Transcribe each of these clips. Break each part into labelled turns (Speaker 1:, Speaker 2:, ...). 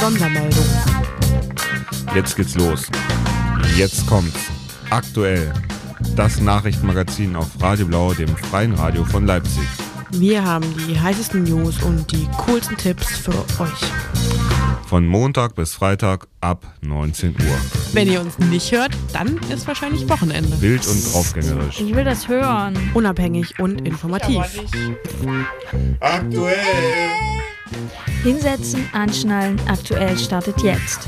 Speaker 1: Sondermeldung.
Speaker 2: Jetzt geht's los. Jetzt kommt's. Aktuell. Das Nachrichtenmagazin auf Radio Blau, dem freien Radio von Leipzig.
Speaker 1: Wir haben die heißesten News und die coolsten Tipps für euch.
Speaker 2: Von Montag bis Freitag ab 19 Uhr.
Speaker 1: Wenn ihr uns nicht hört, dann ist wahrscheinlich Wochenende.
Speaker 2: Wild und draufgängerisch.
Speaker 3: Ich will das hören.
Speaker 1: Unabhängig und informativ.
Speaker 2: Aktuell.
Speaker 3: Hinsetzen, anschnallen, aktuell startet jetzt.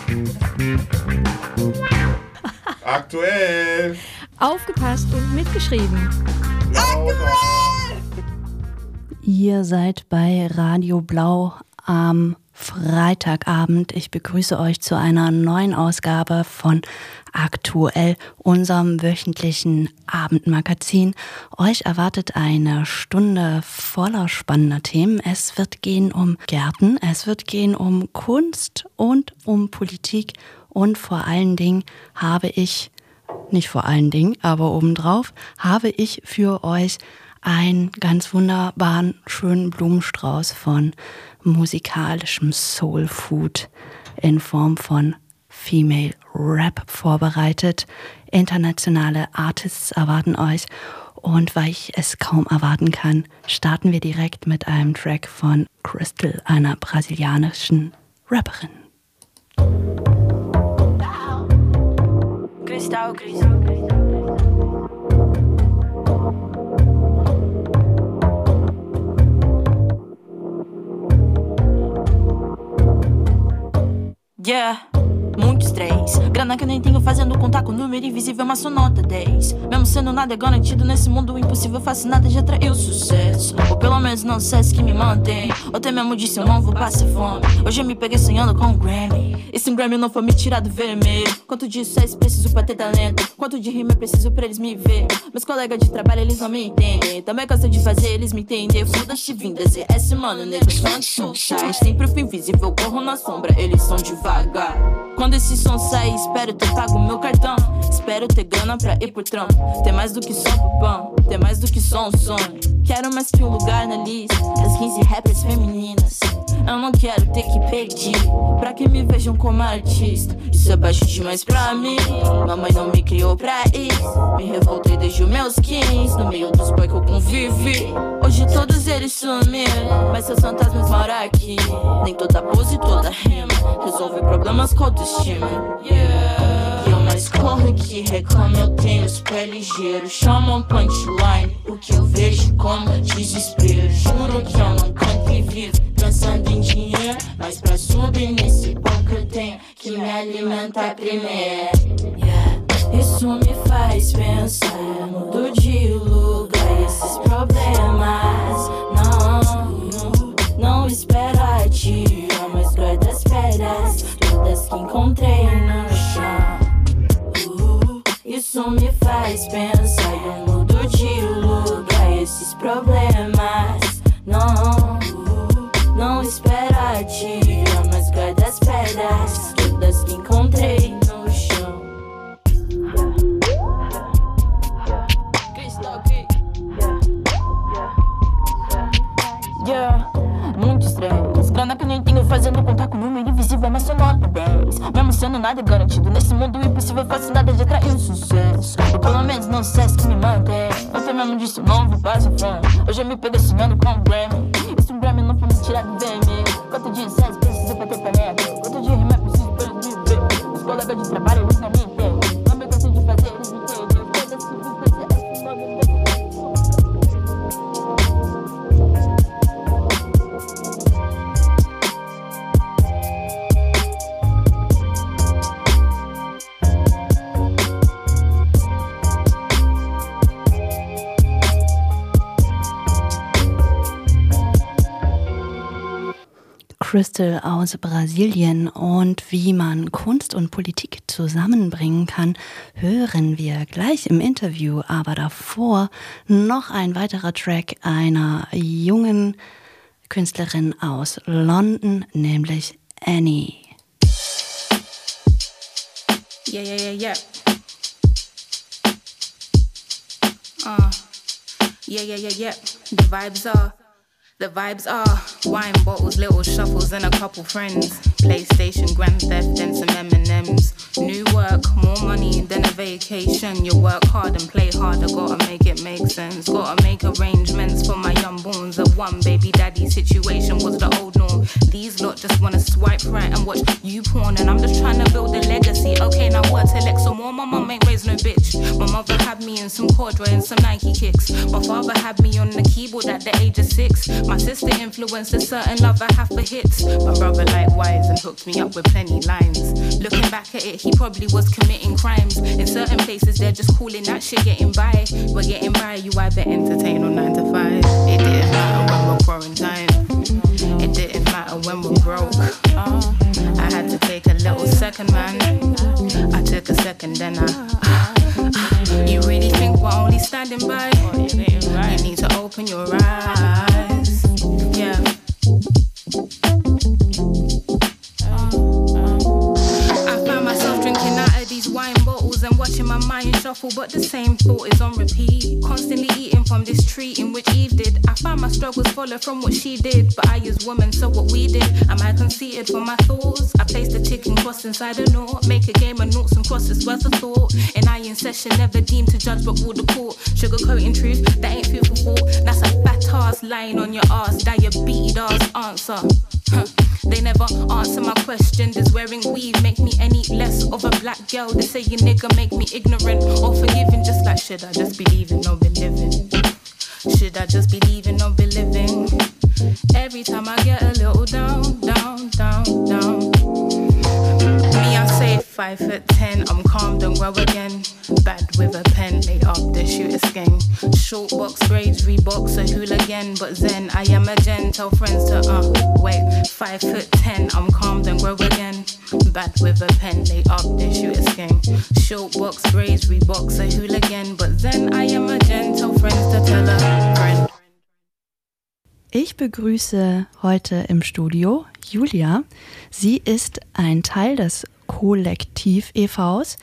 Speaker 2: Aktuell.
Speaker 3: Aufgepasst und mitgeschrieben.
Speaker 2: Aktuell.
Speaker 4: Ihr seid bei Radio Blau am Freitagabend. Ich begrüße euch zu einer neuen Ausgabe von Aktuell, unserem wöchentlichen Abendmagazin. Euch erwartet eine Stunde voller spannender Themen. Es wird gehen um Gärten, es wird gehen um Kunst und um Politik und vor allen Dingen nicht vor allen Dingen, aber obendrauf habe ich für euch einen ganz wunderbaren, schönen Blumenstrauß von musikalischem Soul Food in Form von Female Rap vorbereitet. Internationale Artists erwarten euch und weil ich es kaum erwarten kann, starten wir direkt mit einem Track von Crystal, einer brasilianischen Rapperin.
Speaker 5: Crystal. Yeah, muito estresse. Grana que eu nem tenho fazendo contar com número invisível, mas sou nota 10. Mesmo sendo nada é garantido nesse mundo impossível, faço nada de atrair o sucesso. Ou pelo menos não sucesso que me mantém. Ou até mesmo disse eu não vou passar fome. Hoje eu me peguei sonhando com um Grammy. E se um Grammy não for me tirar do vermelho, quanto de sucesso preciso pra ter talento? Quanto de rima é preciso pra eles me ver? Meus colegas de trabalho eles não me entendem. Também gosto de fazer eles me entender. Foda-se vindas e esse mano, negros fã de sunshine. Sempre o fim invisível, corro na sombra, eles são devagar. Quando esse som sair, espero ter pago meu cartão. Espero ter grana pra ir por trampo. Ter mais do que só pro pão, ter mais do que só um sonho. Quero mais que um lugar na lista das 15 rappers femininas. Eu não quero ter que pedir pra que me vejam como artista. Isso é baixo demais pra mim. Mamãe não me criou pra isso. Me revoltei desde os meus 15. No meio dos boys que eu convivi. Hoje todos eles sumiram, mas seus fantasmas moram aqui. Nem toda pose e toda rima resolve problemas com autoestima. E eu mais corro que reclamo. Eu tenho os pés ligeiros, chamam punchline. O que eu vejo como desespero. Juro que eu não canto e vivo pensando em dinheiro, mas pra subir nesse banco eu tenho que me alimentar primeiro. Isso me faz pensar, eu mudo de lugar e esses problemas não espera tirar, mas guarda as pedras todas que encontrei no chão. Isso me faz pensar, eu mudo de lugar e esses problemas não espera tirar, mas guarda as pedras todas que encontrei no chão. Yeah, muito estresse. Grana que eu nem tenho fazendo contar com número invisível, mas sou nota 10. Mesmo sendo nada garantido nesse mundo impossível, faço nada de atrair o sucesso. Ou pelo menos não sucesso que me mantém. Ontem mesmo disse eu não vou passar fome. Hoje eu me peguei sonhando com um Grammy. Esse Grammy não foi me tirar do vermelho. Quanto de sucesso preciso pra ter talento? Quanto de rima é preciso pra eles me ver? Os colegas de trabalho eles não me entendem. Também gosto de fazer eles me entendem. Foda-se vindas e esse nome.
Speaker 4: Crystal aus Brasilien und wie man Kunst und Politik zusammenbringen kann, hören wir gleich im Interview. Aber davor noch ein weiterer Track einer jungen Künstlerin aus London, nämlich Annie.
Speaker 6: Yeah. Yeah. The vibes are wine bottles, little shuffles, and a couple friends. PlayStation, Grand Theft, and some M&Ms. New work, more money than a vacation. You work hard and play harder, gotta make it make sense. Gotta make arrangements for my young borns. A one baby daddy situation was the old norm. These lot just wanna swipe right and watch you porn, and I'm just trying to build a legacy. Okay, now what to Lex some more? My mum ain't raised no bitch. My mother had me in some corduroy and some Nike kicks. My father had me on the keyboard at the age of 6. My sister influenced a certain love I have for hits. My brother likewise and hooked me up with plenty lines. Looking back at it, he probably was committing crimes. In certain places, they're just calling that shit getting by. We're getting by, you either entertain or 9 to 5. It didn't matter when we're quarantined. It didn't matter when we're broke. I had to take a little second, man. I took a second, then you really think we're only standing by? You need to open your eyes. Yeah. I found myself drinking out of these wine bottles and watching my mind shuffle, but the same thought is on repeat. Constantly eating from this tree in which Eve did. I found my struggles follow from what she did, but I as woman, so what we did. Am I conceited for my thoughts? I placed a ticking cross inside a knot. Make a game of noughts and crosses worth of thought. And I in session, never deemed to judge but rule the court. Sugarcoating truth, that ain't food for thought. That's a fat ass lying on your ass, diabetes ass answer. They never answer my question. Does wearing weave make me any less of a black girl? They say you nigga make me ignorant or forgiving. Just like, should I just be leaving or be living? Should I just be leaving or be living? Every time I get a little down, down, down, down. Me, I say 5'10", I'm calm, don't grow again. Bad with a pen, lay up the shooter skin. Short box braids, Reeboks, a hooligan, but zen, I am a gen. Tell friends to wait. 5'10", I'm calm, don't grow again. Bad with a pen, lay up the shooter skin. Short box braids, Reeboks, a hooligan, but zen, I am a gen. Tell friends to tell a friend.
Speaker 4: Ich begrüße heute im Studio Julia. Sie ist ein Teil des Kollektiv e.V.s,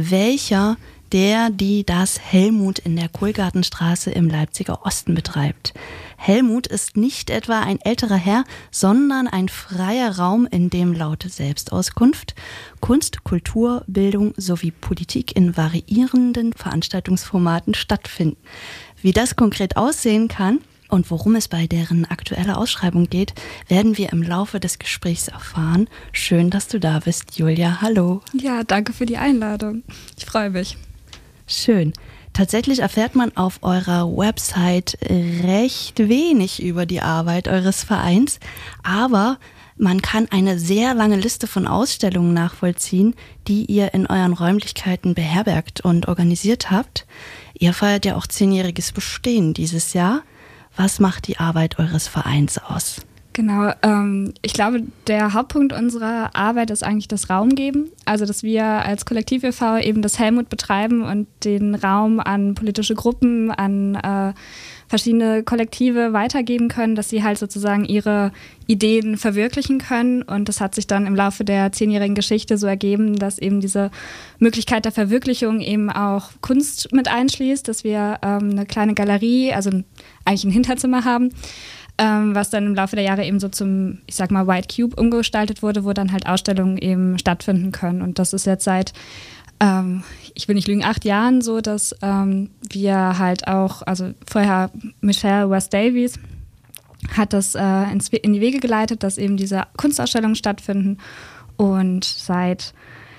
Speaker 4: die das Helmut in der Kohlgartenstraße im Leipziger Osten betreibt. Helmut ist nicht etwa ein älterer Herr, sondern ein freier Raum, in dem laut Selbstauskunft, Kunst, Kultur, Bildung sowie Politik in variierenden Veranstaltungsformaten stattfinden. Wie das konkret aussehen kann und worum es bei deren aktueller Ausschreibung geht, werden wir im Laufe des Gesprächs erfahren. Schön, dass du da bist, Julia. Hallo.
Speaker 7: Ja, danke für die Einladung. Ich freue mich.
Speaker 4: Schön. Tatsächlich erfährt man auf eurer Website recht wenig über die Arbeit eures Vereins, aber man kann eine sehr lange Liste von Ausstellungen nachvollziehen, die ihr in euren Räumlichkeiten beherbergt und organisiert habt. Ihr feiert ja auch 10-jähriges Bestehen dieses Jahr. Was macht die Arbeit eures Vereins aus?
Speaker 7: Genau, ich glaube, der Hauptpunkt unserer Arbeit ist eigentlich das Raumgeben. Also, dass wir als Kollektiv e.V. eben das Helmut betreiben und den Raum an politische Gruppen, an verschiedene Kollektive weitergeben können, dass sie halt sozusagen ihre Ideen verwirklichen können. Und das hat sich dann im Laufe der 10-jährigen Geschichte so ergeben, dass eben diese Möglichkeit der Verwirklichung eben auch Kunst mit einschließt, dass wir eine kleine Galerie, also eigentlich ein Hinterzimmer haben, was dann im Laufe der Jahre eben so zum, ich sag mal, White Cube umgestaltet wurde, wo dann halt Ausstellungen eben stattfinden können. Und das ist jetzt seit, ich will nicht lügen, 8 Jahren so, dass wir halt auch, also vorher Michelle West Davies hat das in die Wege geleitet, dass eben diese Kunstausstellungen stattfinden. Und seit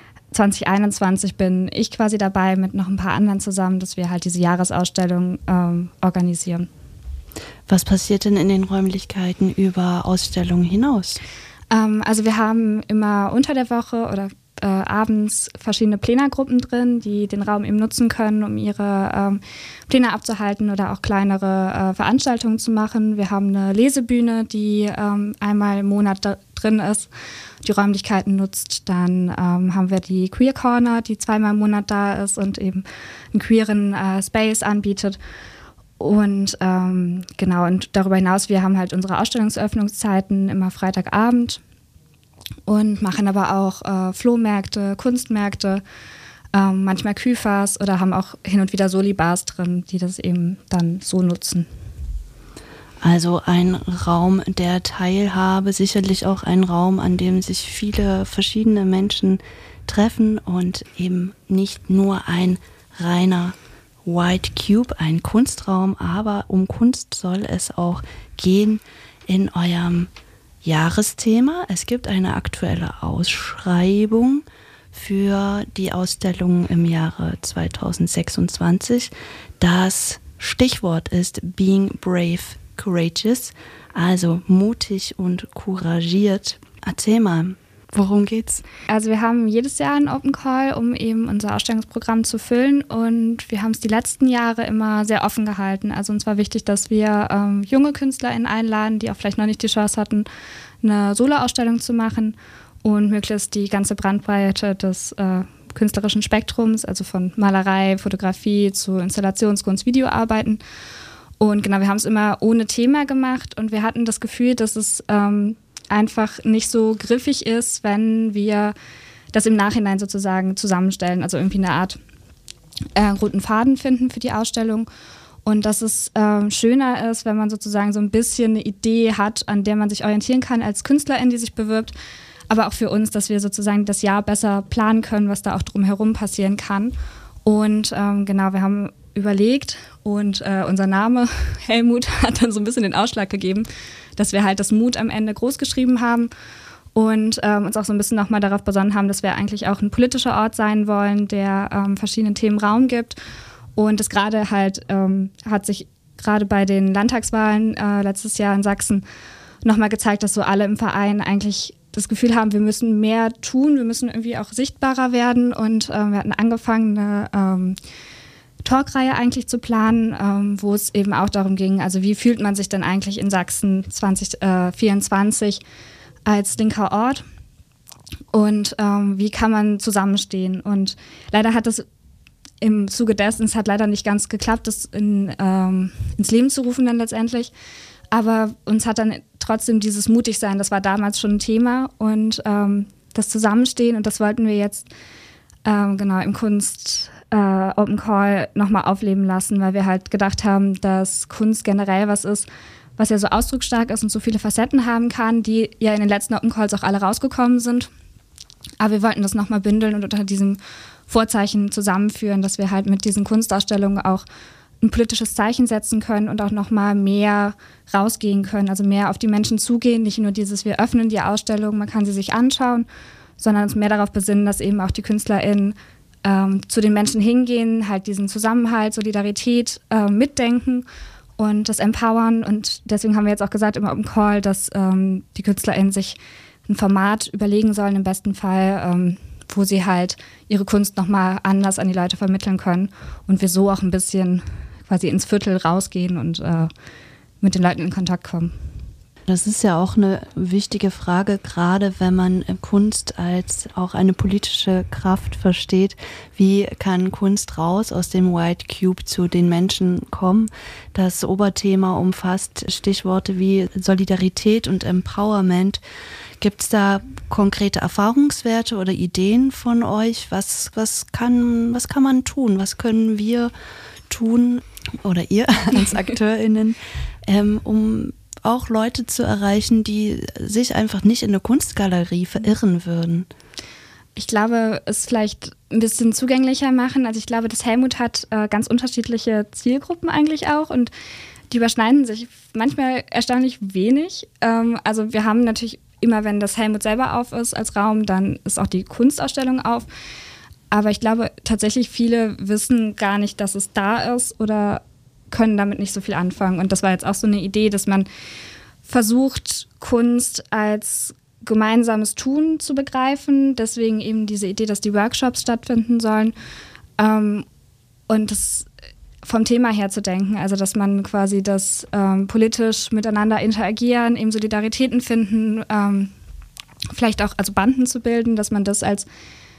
Speaker 7: 2021 bin ich quasi dabei mit noch ein paar anderen zusammen, dass wir halt diese Jahresausstellung organisieren.
Speaker 4: Was passiert denn in den Räumlichkeiten über Ausstellungen hinaus?
Speaker 7: Also wir haben immer unter der Woche oder abends verschiedene Plenargruppen drin, die den Raum eben nutzen können, um ihre Pläne abzuhalten oder auch kleinere Veranstaltungen zu machen. Wir haben eine Lesebühne, die einmal im Monat drin ist, die Räumlichkeiten nutzt. Dann haben wir die Queer Corner, die 2-mal im Monat da ist und eben einen queeren Space anbietet. Und genau, und darüber hinaus, wir haben halt unsere Ausstellungsöffnungszeiten immer Freitagabend und machen aber auch Flohmärkte, Kunstmärkte, manchmal Küfers oder haben auch hin und wieder Solibars drin, die das eben dann so nutzen.
Speaker 4: Also ein Raum der Teilhabe, sicherlich auch ein Raum, an dem sich viele verschiedene Menschen treffen und eben nicht nur ein reiner White Cube, ein Kunstraum, aber um Kunst soll es auch gehen in eurem Jahresthema. Es gibt eine aktuelle Ausschreibung für die Ausstellung im Jahre 2026. Das Stichwort ist Being Brave, Courageous, also mutig und couragiert. Erzähl mal, worum geht's?
Speaker 7: Also wir haben jedes Jahr einen Open Call, um eben unser Ausstellungsprogramm zu füllen, und wir haben es die letzten Jahre immer sehr offen gehalten. Also uns war wichtig, dass wir junge KünstlerInnen einladen, die auch vielleicht noch nicht die Chance hatten, eine Solo-Ausstellung zu machen, und möglichst die ganze Bandbreite des künstlerischen Spektrums, also von Malerei, Fotografie zu Installationskunst, Videoarbeiten. Und genau, wir haben es immer ohne Thema gemacht, und wir hatten das Gefühl, dass es einfach nicht so griffig ist, wenn wir das im Nachhinein sozusagen zusammenstellen, also irgendwie eine Art roten Faden finden für die Ausstellung. Und dass es schöner ist, wenn man sozusagen so ein bisschen eine Idee hat, an der man sich orientieren kann als Künstlerin, die sich bewirbt, aber auch für uns, dass wir sozusagen das Jahr besser planen können, was da auch drumherum passieren kann. Und genau, wir haben überlegt, und unser Name Helmut hat dann so ein bisschen den Ausschlag gegeben, dass wir halt das Mut am Ende groß geschrieben haben und uns auch so ein bisschen nochmal darauf besonnen haben, dass wir eigentlich auch ein politischer Ort sein wollen, der verschiedenen Themen Raum gibt. Und das gerade halt hat sich gerade bei den Landtagswahlen letztes Jahr in Sachsen nochmal gezeigt, dass so alle im Verein eigentlich das Gefühl haben, wir müssen mehr tun, wir müssen irgendwie auch sichtbarer werden, und wir hatten angefangen, eine Talkreihe eigentlich zu planen, wo es eben auch darum ging, also wie fühlt man sich denn eigentlich in Sachsen 2024 als linker Ort, und wie kann man zusammenstehen. Und leider hat es im Zuge dessen, es hat leider nicht ganz geklappt, das ins Leben zu rufen dann letztendlich. Aber uns hat dann trotzdem dieses Mutigsein, das war damals schon ein Thema, und das Zusammenstehen, und das wollten wir jetzt genau im Kunst Open Call nochmal aufleben lassen, weil wir halt gedacht haben, dass Kunst generell was ist, was ja so ausdrucksstark ist und so viele Facetten haben kann, die ja in den letzten Open Calls auch alle rausgekommen sind. Aber wir wollten das nochmal bündeln und unter diesem Vorzeichen zusammenführen, dass wir halt mit diesen Kunstausstellungen auch ein politisches Zeichen setzen können und auch nochmal mehr rausgehen können, also mehr auf die Menschen zugehen, nicht nur dieses, wir öffnen die Ausstellung, man kann sie sich anschauen, sondern uns mehr darauf besinnen, dass eben auch die KünstlerInnen zu den Menschen hingehen, halt diesen Zusammenhalt, Solidarität mitdenken und das empowern. Und deswegen haben wir jetzt auch gesagt im Open Call, dass die KünstlerInnen sich ein Format überlegen sollen, im besten Fall, wo sie halt ihre Kunst nochmal anders an die Leute vermitteln können, und wir so auch ein bisschen quasi ins Viertel rausgehen und mit den Leuten in Kontakt kommen.
Speaker 4: Das ist ja auch eine wichtige Frage, gerade wenn man Kunst als auch eine politische Kraft versteht. Wie kann Kunst raus aus dem White Cube zu den Menschen kommen? Das Oberthema umfasst Stichworte wie Solidarität und Empowerment. Gibt es da konkrete Erfahrungswerte oder Ideen von euch? Was kann man tun? Was können wir tun oder ihr als AkteurInnen, um auch Leute zu erreichen, die sich einfach nicht in eine Kunstgalerie verirren würden?
Speaker 7: Ich glaube, es vielleicht ein bisschen zugänglicher machen. Also ich glaube, das Helmut hat ganz unterschiedliche Zielgruppen eigentlich auch, und die überschneiden sich manchmal erstaunlich wenig. Also wir haben natürlich immer, wenn das Helmut selber auf ist als Raum, dann ist auch die Kunstausstellung auf. Aber ich glaube tatsächlich, viele wissen gar nicht, dass es da ist oder können damit nicht so viel anfangen. Und das war jetzt auch so eine Idee, dass man versucht, Kunst als gemeinsames Tun zu begreifen. Deswegen eben diese Idee, dass die Workshops stattfinden sollen. Und das vom Thema her zu denken, also dass man quasi das politisch miteinander interagieren, eben Solidaritäten finden, vielleicht auch also Banden zu bilden, dass man das als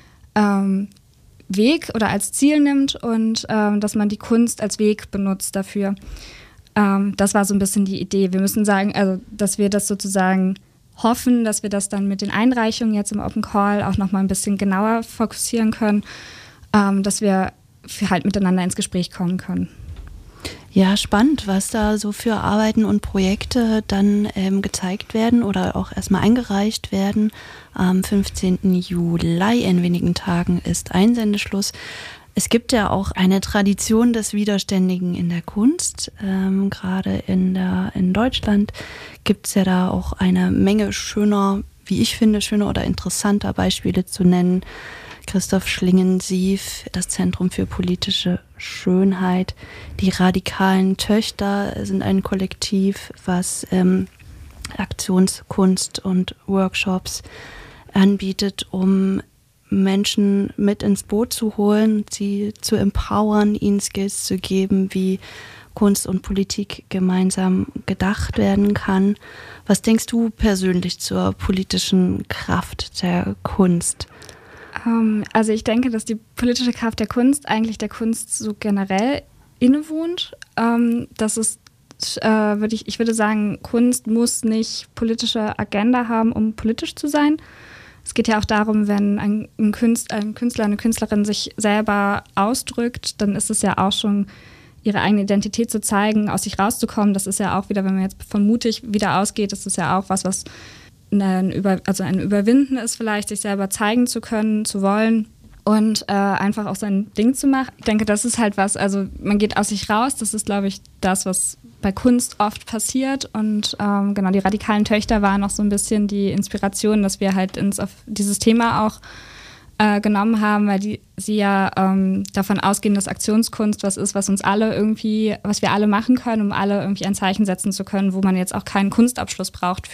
Speaker 7: Weg oder als Ziel nimmt und dass man die Kunst als Weg benutzt dafür. Das war so ein bisschen die Idee. Wir müssen sagen, also dass wir das sozusagen hoffen, dass wir das dann mit den Einreichungen jetzt im Open Call auch nochmal ein bisschen genauer fokussieren können, dass wir halt miteinander ins Gespräch kommen können.
Speaker 4: Ja, spannend, was da so für Arbeiten und Projekte dann gezeigt werden oder auch erstmal eingereicht werden. Am 15. Juli, in wenigen Tagen, ist Einsendeschluss. Es gibt ja auch eine Tradition des Widerständigen in der Kunst. Gerade in Deutschland gibt es ja da auch eine Menge schöner, wie ich finde, schöner oder interessanter Beispiele zu nennen. Christoph Schlingensief, das Zentrum für politische Schönheit. Die radikalen Töchter sind ein Kollektiv, was Aktionskunst und Workshops anbietet, um Menschen mit ins Boot zu holen, sie zu empowern, ihnen Skills zu geben, wie Kunst und Politik gemeinsam gedacht werden kann. Was denkst du persönlich zur politischen Kraft der Kunst?
Speaker 7: Also ich denke, dass die politische Kraft der Kunst eigentlich der Kunst so generell innewohnt. Das ist, ich würde sagen, Kunst muss nicht politische Agenda haben, um politisch zu sein. Es geht ja auch darum, wenn ein Künstler, eine Künstlerin sich selber ausdrückt, dann ist es ja auch schon ihre eigene Identität zu zeigen, aus sich rauszukommen. Das ist ja auch wieder, wenn man jetzt von mutig wieder ausgeht, das ist ja auch was ein Überwinden ist vielleicht, sich selber zeigen zu können, zu wollen und einfach auch sein Ding zu machen. Ich denke, das ist halt was, also man geht aus sich raus, das ist, glaube ich, das, was bei Kunst oft passiert und genau, die radikalen Töchter waren noch so ein bisschen die Inspiration, dass wir halt uns auf dieses Thema auch genommen haben, weil sie ja davon ausgehen, dass Aktionskunst was ist, was wir alle machen können, um alle irgendwie ein Zeichen setzen zu können, wo man jetzt auch keinen Kunstabschluss braucht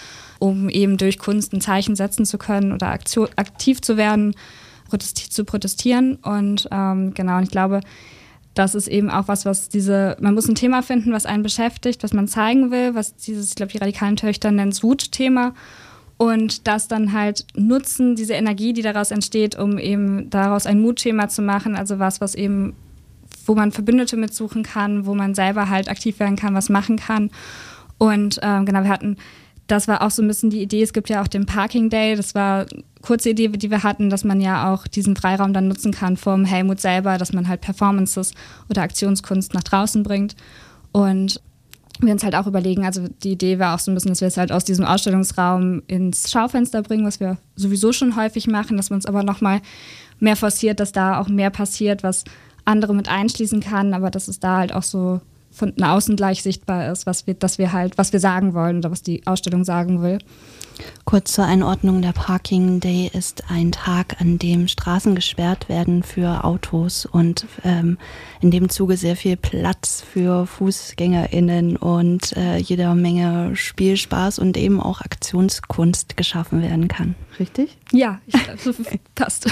Speaker 7: um eben durch Kunst ein Zeichen setzen zu können oder aktiv zu werden, zu protestieren. Und genau, und ich glaube, das ist eben auch was man muss ein Thema finden, was einen beschäftigt, was man zeigen will, ich glaube, die radikalen Töchter nennen es Wutthema. Und das dann halt nutzen, diese Energie, die daraus entsteht, um eben daraus ein Mutthema zu machen, also was eben, wo man Verbündete mitsuchen kann, wo man selber halt aktiv werden kann, was machen kann. Und genau, das war auch so ein bisschen die Idee, es gibt ja auch den Parking Day, das war eine kurze Idee, die wir hatten, dass man ja auch diesen Freiraum dann nutzen kann vom Helmut selber, dass man halt Performances oder Aktionskunst nach draußen bringt. Und wir uns halt auch überlegen, also die Idee war auch so ein bisschen, dass wir es halt aus diesem Ausstellungsraum ins Schaufenster bringen, was wir sowieso schon häufig machen, dass man es aber nochmal mehr forciert, dass da auch mehr passiert, was andere mit einschließen kann, aber dass es da halt auch so von außen gleich sichtbar ist, was wir sagen wollen oder was die Ausstellung sagen will.
Speaker 4: Kurz zur Einordnung, der Parking Day ist ein Tag, an dem Straßen gesperrt werden für Autos und in dem Zuge sehr viel Platz für FußgängerInnen und jeder Menge Spielspaß und eben auch Aktionskunst geschaffen werden kann. Richtig?
Speaker 7: Ja, passt.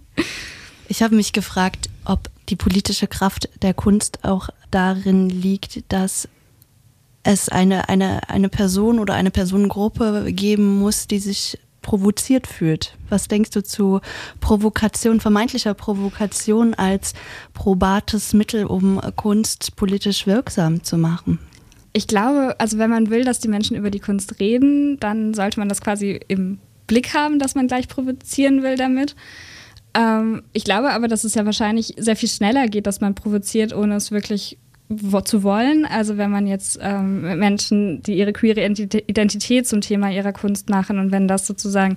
Speaker 4: Ich habe mich gefragt, ob die politische Kraft der Kunst auch darin liegt, dass es eine Person oder eine Personengruppe geben muss, die sich provoziert fühlt. Was denkst du zu Provokation, vermeintlicher Provokation als probates Mittel, um Kunst politisch wirksam zu machen?
Speaker 7: Ich glaube, also wenn man will, dass die Menschen über die Kunst reden, dann sollte man das quasi im Blick haben, dass man gleich provozieren will damit. Ich glaube aber, dass es ja wahrscheinlich sehr viel schneller geht, dass man provoziert, ohne es wirklich zu wollen. Also wenn man jetzt Menschen, die ihre queere Identität zum Thema ihrer Kunst machen und wenn das sozusagen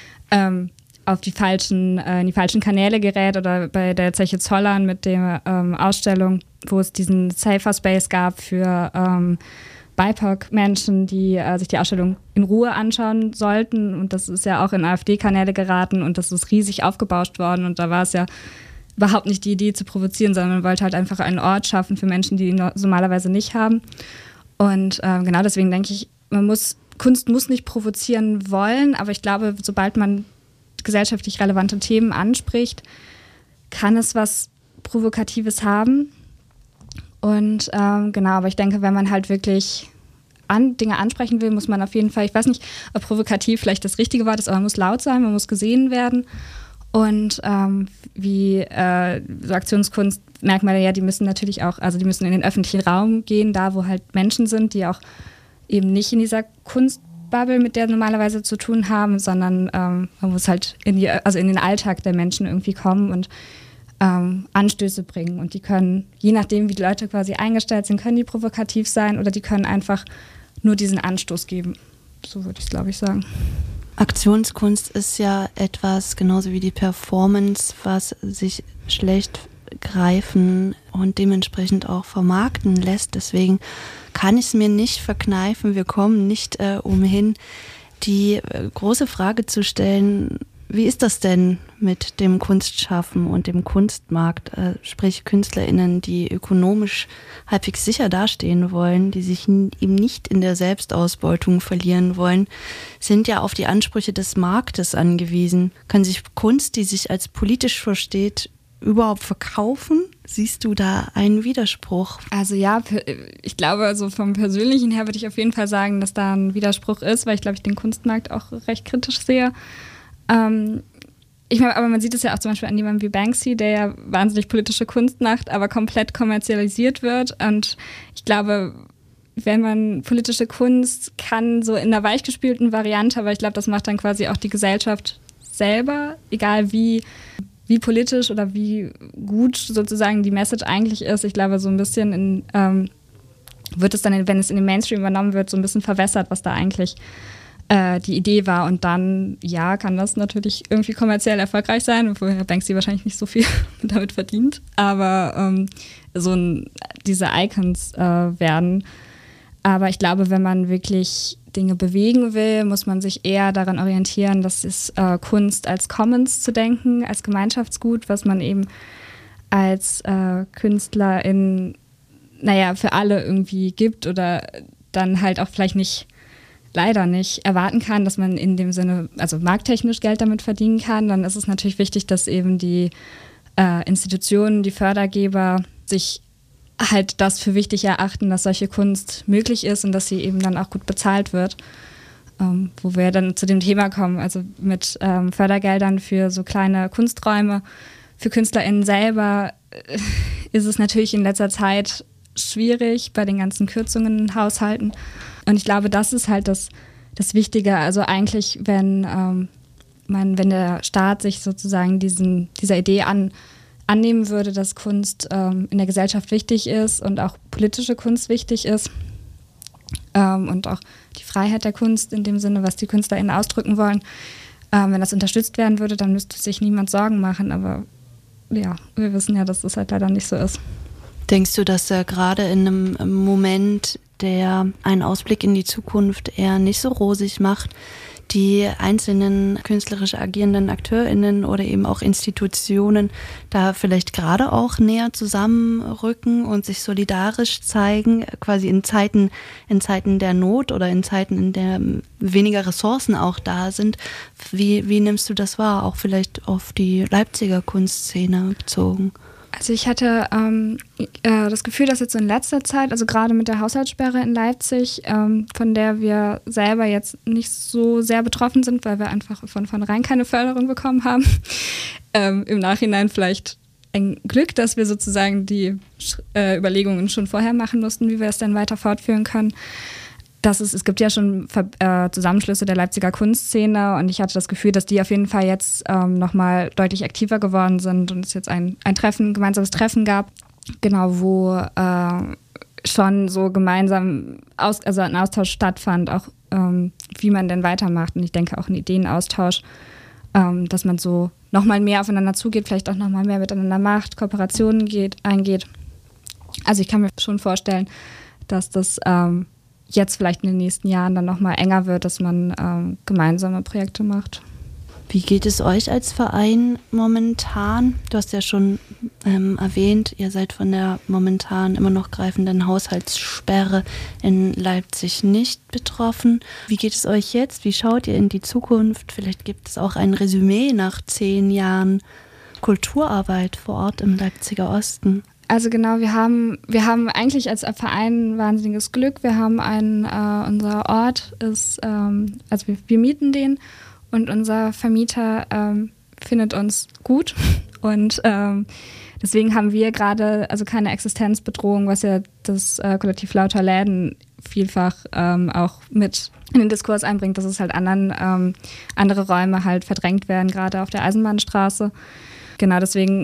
Speaker 7: in die falschen Kanäle gerät oder bei der Zeche Zollern mit der Ausstellung, wo es diesen Safer Space gab für BIPOC-Menschen, die sich die Ausstellung in Ruhe anschauen sollten und das ist ja auch in AfD-Kanäle geraten und das ist riesig aufgebauscht worden und da war es ja überhaupt nicht die Idee zu provozieren, sondern man wollte halt einfach einen Ort schaffen für Menschen, die ihn normalerweise nicht haben. Und genau deswegen denke ich, Kunst muss nicht provozieren wollen, aber ich glaube, sobald man gesellschaftlich relevante Themen anspricht, kann es was Provokatives haben. Und genau, aber ich denke, wenn man halt wirklich Dinge ansprechen will, muss man auf jeden Fall, ich weiß nicht, ob provokativ vielleicht das richtige Wort ist, aber man muss laut sein, man muss gesehen werden. Und so Aktionskunst-Merkmale, ja, die müssen natürlich auch, also die müssen in den öffentlichen Raum gehen, da wo halt Menschen sind, die auch eben nicht in dieser Kunstbubble, mit der normalerweise zu tun haben, sondern man muss halt in den Alltag der Menschen irgendwie kommen und Anstöße bringen. Und die können, je nachdem, wie die Leute quasi eingestellt sind, können die provokativ sein oder die können einfach nur diesen Anstoß geben. So würde ich es, glaube ich, sagen.
Speaker 4: Aktionskunst ist ja etwas, genauso wie die Performance, was sich schlecht greifen und dementsprechend auch vermarkten lässt. Deswegen kann ich es mir nicht verkneifen, wir kommen nicht umhin, die große Frage zu stellen, wie ist das denn mit dem Kunstschaffen und dem Kunstmarkt? Sprich KünstlerInnen, die ökonomisch halbwegs sicher dastehen wollen, die sich eben nicht in der Selbstausbeutung verlieren wollen, sind ja auf die Ansprüche des Marktes angewiesen. Kann sich Kunst, die sich als politisch versteht, überhaupt verkaufen? Siehst du da einen Widerspruch?
Speaker 7: Also ja, ich glaube, also vom Persönlichen her würde ich auf jeden Fall sagen, dass da ein Widerspruch ist, weil ich glaube, ich den Kunstmarkt auch recht kritisch sehe. Ich meine, aber man sieht es ja auch zum Beispiel an jemandem wie Banksy, der ja wahnsinnig politische Kunst macht, aber komplett kommerzialisiert wird. Und ich glaube, wenn man politische Kunst kann, so in einer weichgespülten Variante, aber ich glaube, das macht dann quasi auch die Gesellschaft selber, egal wie politisch oder wie gut sozusagen die Message eigentlich ist. Ich glaube, so ein bisschen wird es dann, wenn es in den Mainstream übernommen wird, so ein bisschen verwässert, was da eigentlich die Idee war. Und dann, ja, kann das natürlich irgendwie kommerziell erfolgreich sein, obwohl Herr Banksy wahrscheinlich nicht so viel damit verdient. Aber diese Icons werden. Aber ich glaube, wenn man wirklich Dinge bewegen will, muss man sich eher daran orientieren, dass es Kunst als Commons zu denken, als Gemeinschaftsgut, was man eben als Künstler für alle irgendwie gibt oder dann halt auch vielleicht leider nicht erwarten kann, dass man in dem Sinne, also markttechnisch Geld damit verdienen kann. Dann ist es natürlich wichtig, dass eben die Institutionen, die Fördergeber sich halt das für wichtig erachten, dass solche Kunst möglich ist und dass sie eben dann auch gut bezahlt wird. Wo wir dann zu dem Thema kommen, also mit Fördergeldern für so kleine Kunsträume, für KünstlerInnen selber ist es natürlich in letzter Zeit schwierig bei den ganzen Kürzungen in Haushalten. Und ich glaube, das ist halt das Wichtige. Also eigentlich, wenn der Staat sich sozusagen dieser Idee annehmen würde, dass Kunst in der Gesellschaft wichtig ist und auch politische Kunst wichtig ist und auch die Freiheit der Kunst in dem Sinne, was die KünstlerInnen ausdrücken wollen. Wenn das unterstützt werden würde, dann müsste sich niemand Sorgen machen. Aber ja, wir wissen ja, dass das halt leider nicht so ist.
Speaker 4: Denkst du, dass gerade in einem Moment, der einen Ausblick in die Zukunft eher nicht so rosig macht, die einzelnen künstlerisch agierenden AkteurInnen oder eben auch Institutionen da vielleicht gerade auch näher zusammenrücken und sich solidarisch zeigen, quasi in Zeiten der Not oder in Zeiten, in der weniger Ressourcen auch da sind? Wie nimmst du das wahr, auch vielleicht auf die Leipziger Kunstszene bezogen?
Speaker 7: Also ich hatte das Gefühl, dass jetzt in letzter Zeit, also gerade mit der Haushaltssperre in Leipzig, von der wir selber jetzt nicht so sehr betroffen sind, weil wir einfach von vornherein keine Förderung bekommen haben, im Nachhinein vielleicht ein Glück, dass wir sozusagen die Überlegungen schon vorher machen mussten, wie wir es dann weiter fortführen können. Es gibt ja schon Zusammenschlüsse der Leipziger Kunstszene und ich hatte das Gefühl, dass die auf jeden Fall jetzt nochmal deutlich aktiver geworden sind und es jetzt ein gemeinsames Treffen gab, genau, wo schon so gemeinsam ein Austausch stattfand, auch wie man denn weitermacht. Und ich denke auch ein Ideenaustausch, dass man so nochmal mehr aufeinander zugeht, vielleicht auch nochmal mehr miteinander macht, Kooperationen eingeht. Also ich kann mir schon vorstellen, dass das jetzt vielleicht in den nächsten Jahren dann nochmal enger wird, dass man gemeinsame Projekte macht.
Speaker 4: Wie geht es euch als Verein momentan? Du hast ja schon erwähnt, ihr seid von der momentan immer noch greifenden Haushaltssperre in Leipzig nicht betroffen. Wie geht es euch jetzt? Wie schaut ihr in die Zukunft? Vielleicht gibt es auch ein Resümee nach 10 Jahren Kulturarbeit vor Ort im Leipziger Osten.
Speaker 7: Also genau, wir haben eigentlich als Verein wahnsinniges Glück. Wir haben unser Ort ist, also wir mieten den und unser Vermieter findet uns gut und deswegen haben wir gerade also keine Existenzbedrohung, was ja das Kollektiv Lauter Läden vielfach auch mit in den Diskurs einbringt, dass es halt andere Räume halt verdrängt werden, gerade auf der Eisenbahnstraße. Genau, deswegen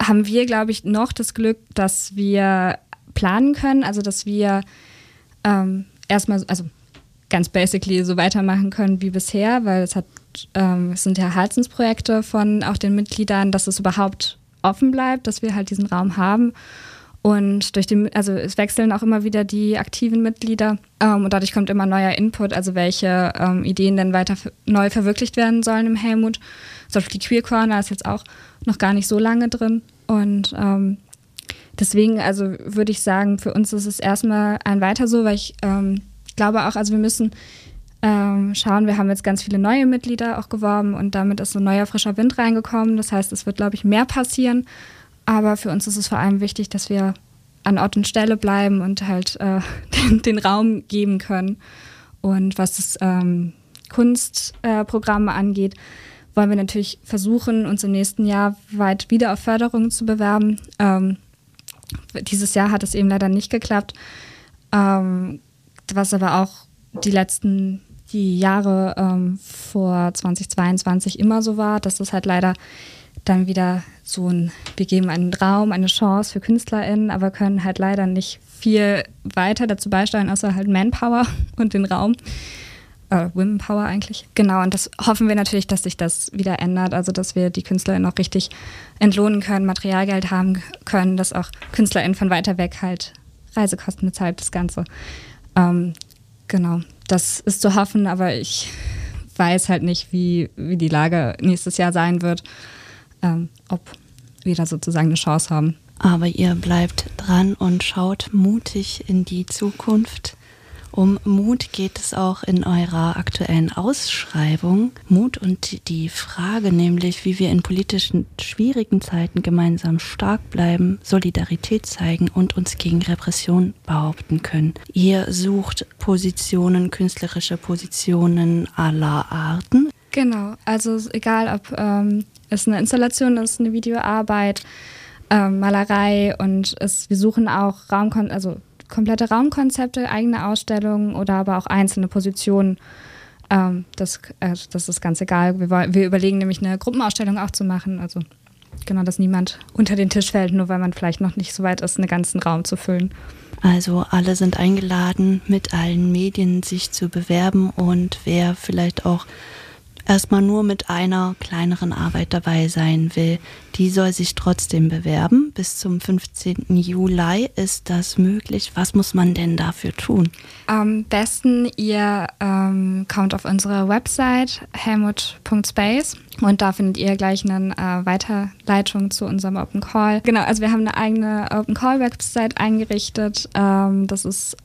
Speaker 7: haben wir, glaube ich, noch das Glück, dass wir planen können, also dass wir erstmal, also ganz basically so weitermachen können wie bisher, weil es sind ja Herzensprojekte von auch den Mitgliedern, dass es überhaupt offen bleibt, dass wir halt diesen Raum haben. Und also es wechseln auch immer wieder die aktiven Mitglieder und dadurch kommt immer neuer Input, also welche Ideen denn weiter neu verwirklicht werden sollen im Helmut. Zum Beispiel die Queer Corner ist jetzt auch noch gar nicht so lange drin und deswegen, also würde ich sagen, für uns ist es erstmal ein Weiter so, weil ich glaube auch, also wir müssen schauen, wir haben jetzt ganz viele neue Mitglieder auch geworben und damit ist so neuer, frischer Wind reingekommen. Das heißt, es wird, glaube ich, mehr passieren. Aber für uns ist es vor allem wichtig, dass wir an Ort und Stelle bleiben und halt den Raum geben können. Und was das Kunstprogramm angeht, wollen wir natürlich versuchen, uns im nächsten Jahr weit wieder auf Förderung zu bewerben. Dieses Jahr hat es eben leider nicht geklappt. Was aber auch die Jahre vor 2022 immer so war, dass es halt leider dann wieder wir geben einen Raum, eine Chance für KünstlerInnen, aber können halt leider nicht viel weiter dazu beisteuern, außer halt Manpower und den Raum. Womenpower eigentlich. Genau, und das hoffen wir natürlich, dass sich das wieder ändert, also dass wir die KünstlerInnen auch richtig entlohnen können, Materialgeld haben können, dass auch KünstlerInnen von weiter weg halt Reisekosten bezahlt, das Ganze. Genau, das ist zu hoffen, aber ich weiß halt nicht, wie die Lage nächstes Jahr sein wird. Ob wir da sozusagen eine Chance haben.
Speaker 4: Aber ihr bleibt dran und schaut mutig in die Zukunft. Um Mut geht es auch in eurer aktuellen Ausschreibung. Mut und die Frage nämlich, wie wir in politischen schwierigen Zeiten gemeinsam stark bleiben, Solidarität zeigen und uns gegen Repression behaupten können. Ihr sucht Positionen, künstlerische Positionen aller Arten.
Speaker 7: Genau, also egal ob es eine Installation ist, eine Videoarbeit, Malerei und wir suchen auch komplette Raumkonzepte, eigene Ausstellungen oder aber auch einzelne Positionen. Das ist ganz egal. Wir überlegen nämlich eine Gruppenausstellung auch zu machen. Also genau, dass niemand unter den Tisch fällt, nur weil man vielleicht noch nicht so weit ist, einen ganzen Raum zu füllen.
Speaker 4: Also alle sind eingeladen, mit allen Medien sich zu bewerben und wer vielleicht auch erstmal nur mit einer kleineren Arbeit dabei sein will, die soll sich trotzdem bewerben. Bis zum 15. Juli ist das möglich. Was muss man denn dafür tun?
Speaker 7: Am besten ihr kommt auf unsere Website helmut.space und da findet ihr gleich eine Weiterleitung zu unserem Open Call. Genau, also wir haben eine eigene Open Call Website eingerichtet. Das ist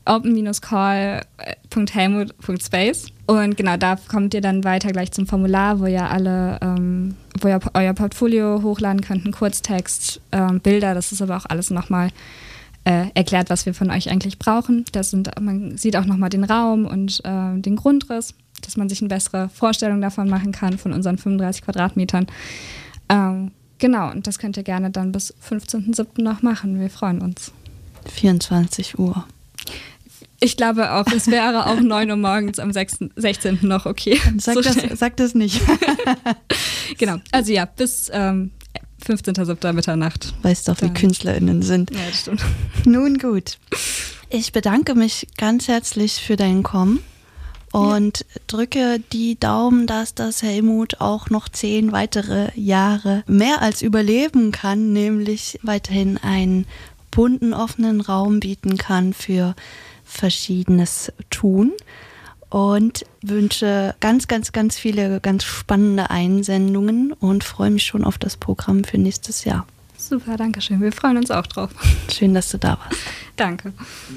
Speaker 7: open-call.helmut.space. Und genau, da kommt ihr dann weiter gleich zum Formular, wo ihr euer Portfolio hochladen könnt, einen Kurztext, Bilder, das ist aber auch alles nochmal erklärt, was wir von euch eigentlich brauchen. Man sieht auch nochmal den Raum und den Grundriss, dass man sich eine bessere Vorstellung davon machen kann, von unseren 35 Quadratmetern. Genau, und das könnt ihr gerne dann bis 15.07. noch machen. Wir freuen uns.
Speaker 4: 24 Uhr.
Speaker 7: Ich glaube auch, es wäre auch 9 Uhr morgens am 16. noch okay.
Speaker 4: Sag das nicht.
Speaker 7: Genau, also ja, bis 15.07. Mitternacht.
Speaker 4: Weißt doch, wie KünstlerInnen sind.
Speaker 7: Ja, das stimmt.
Speaker 4: Nun gut. Ich bedanke mich ganz herzlich für dein Kommen und drücke die Daumen, dass das Helmut auch noch 10 weitere Jahre mehr als überleben kann, nämlich weiterhin einen bunten, offenen Raum bieten kann für Verschiedenes tun und wünsche ganz, ganz, ganz viele ganz spannende Einsendungen und freue mich schon auf das Programm für nächstes Jahr.
Speaker 7: Super, danke schön. Wir freuen uns auch drauf.
Speaker 4: Schön, dass du da warst.
Speaker 7: Danke.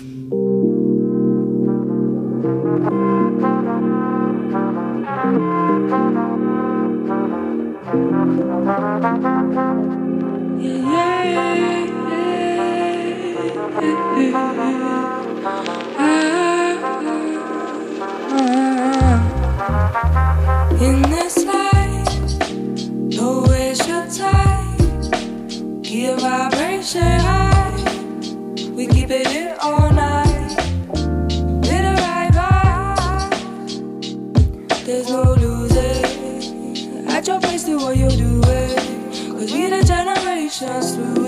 Speaker 8: In this life, no waste your time. Keep vibration high. We keep it in all night. With the right vibe, there's no losing. At your place, do what you do it. 'Cause we the generations through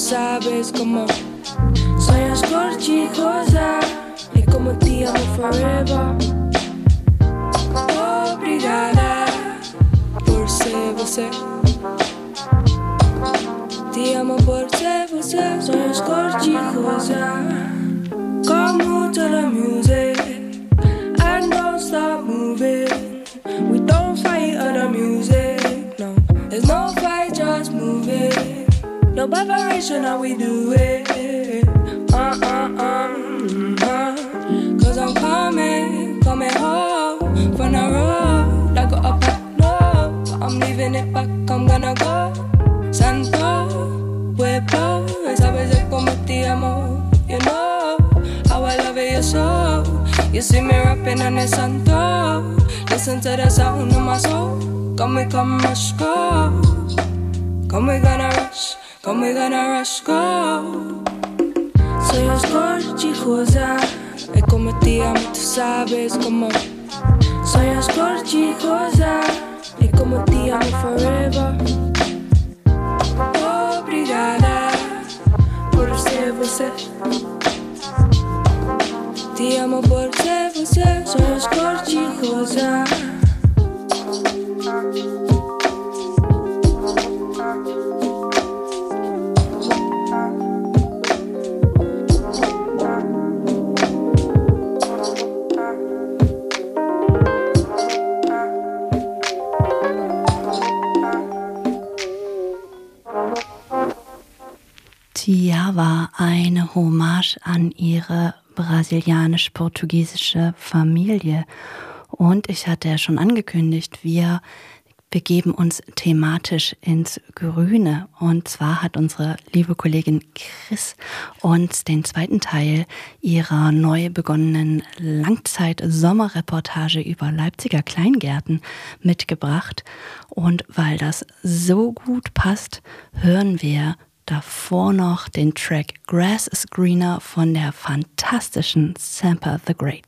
Speaker 8: sabes como sonhos cor-de-rosa e como te amo forever. Obrigada por ser você. Te amo por ser você. Sonhos cor-de-rosa, como toda music, and don't stop moving. We don't fight other music, no. There's no fight, just moving. No preparation, how we do it. Cause I'm coming home from the road. I go up and low, I'm leaving it back, I'm gonna go. Santo Pueblo, sabes de como te amo. You know how I love it, you're so. You see me rapping on the Santo. Listen to the sound of my soul. Come we rush, go. Come we gonna rush, go. Sonhos cor-de-rosa, é como te amo, tu sabes como. Sonhos cor-de-rosa, é como te amo forever. Obrigada por ser você. Te amo por ser você. Sonhos cor-de-rosa.
Speaker 4: Tia war eine Hommage an ihre brasilianisch-portugiesische Familie. Und ich hatte ja schon angekündigt, wir begeben uns thematisch ins Grüne. Und zwar hat unsere liebe Kollegin Chris uns den zweiten Teil ihrer neu begonnenen Langzeit-Sommerreportage über Leipziger Kleingärten mitgebracht. Und weil das so gut passt, hören wir davor noch den Track Grass is Greener von der fantastischen Sampa the Great.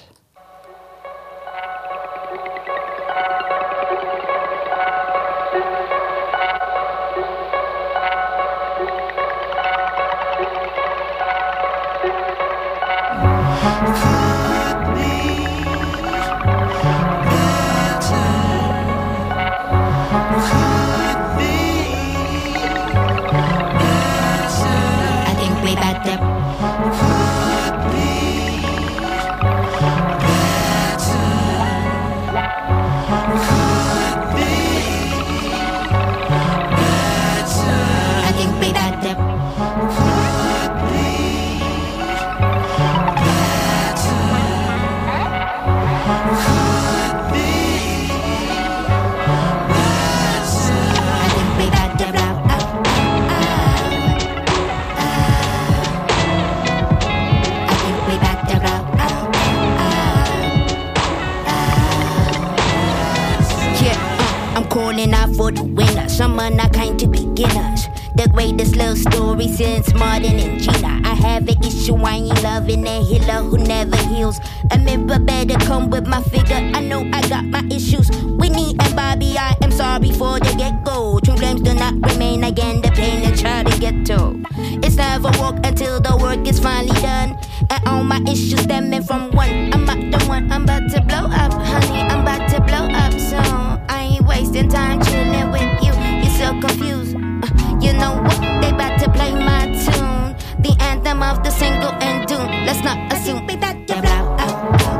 Speaker 9: For the winner, some are not kind to beginners. The greatest love story since Martin and Gina. I have an issue, I ain't loving a healer who never heals. A member better come with my figure, I know I got my issues. Whitney and Bobby, I am sorry for the get-go. Twin flames do not remain again, the pain they try to get to. It's never walk until the work is finally done. And all my issues stemming from one. I'm not the one, I'm about to blow up, honey, I'm about to blow up soon. I ain't wasting time chilling with you, you're so confused. You know what, they about to play my tune, the anthem of the single and doom. Let's not assume we that you blow out.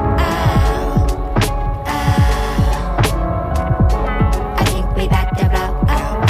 Speaker 9: I think we about to blow out.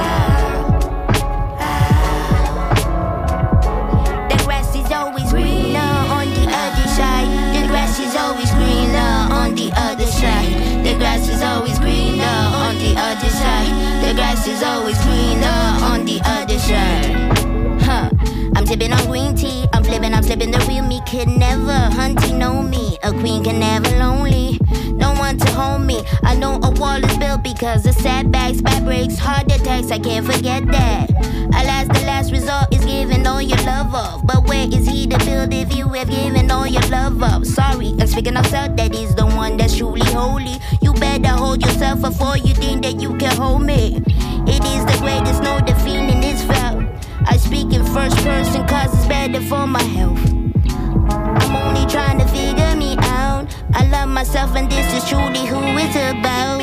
Speaker 9: The grass is always greener on the other side. The grass is always greener on the other side. The grass is always greener on the other side. The grass is always greener on the other side. I'm sipping on green tea, I'm flipping, I'm slipping. The real me could never hunty know me. A queen can never lonely, no one to hold me. I know a wall is built because of setbacks, bad breaks, heart attacks, I can't forget that. Alas, the last resort is giving all your love up. But where is he to build if you have given all your love up? Sorry, I'm speaking of self, that is the one that's truly holy. You better hold yourself before you think that you can hold me. It is the greatest, no, the feeling is felt. I speak in first person cause it's better for my health. I'm only trying to figure me out. I love myself and this is truly who it's about.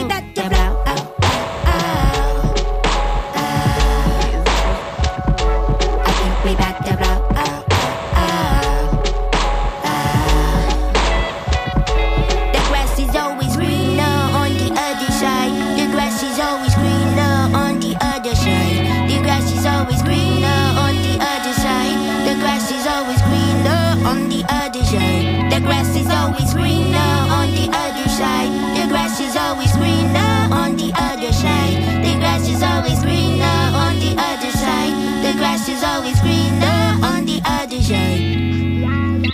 Speaker 9: I think we back the block. The grass is always greener on the other side. The grass is always greener on the other side. The grass is always greener on the other side. The grass is always greener on the other side. The grass is always greener on the other side. The grass is always greener on the other side. The grass is always greener on the other side. The grass is always greener on the other side.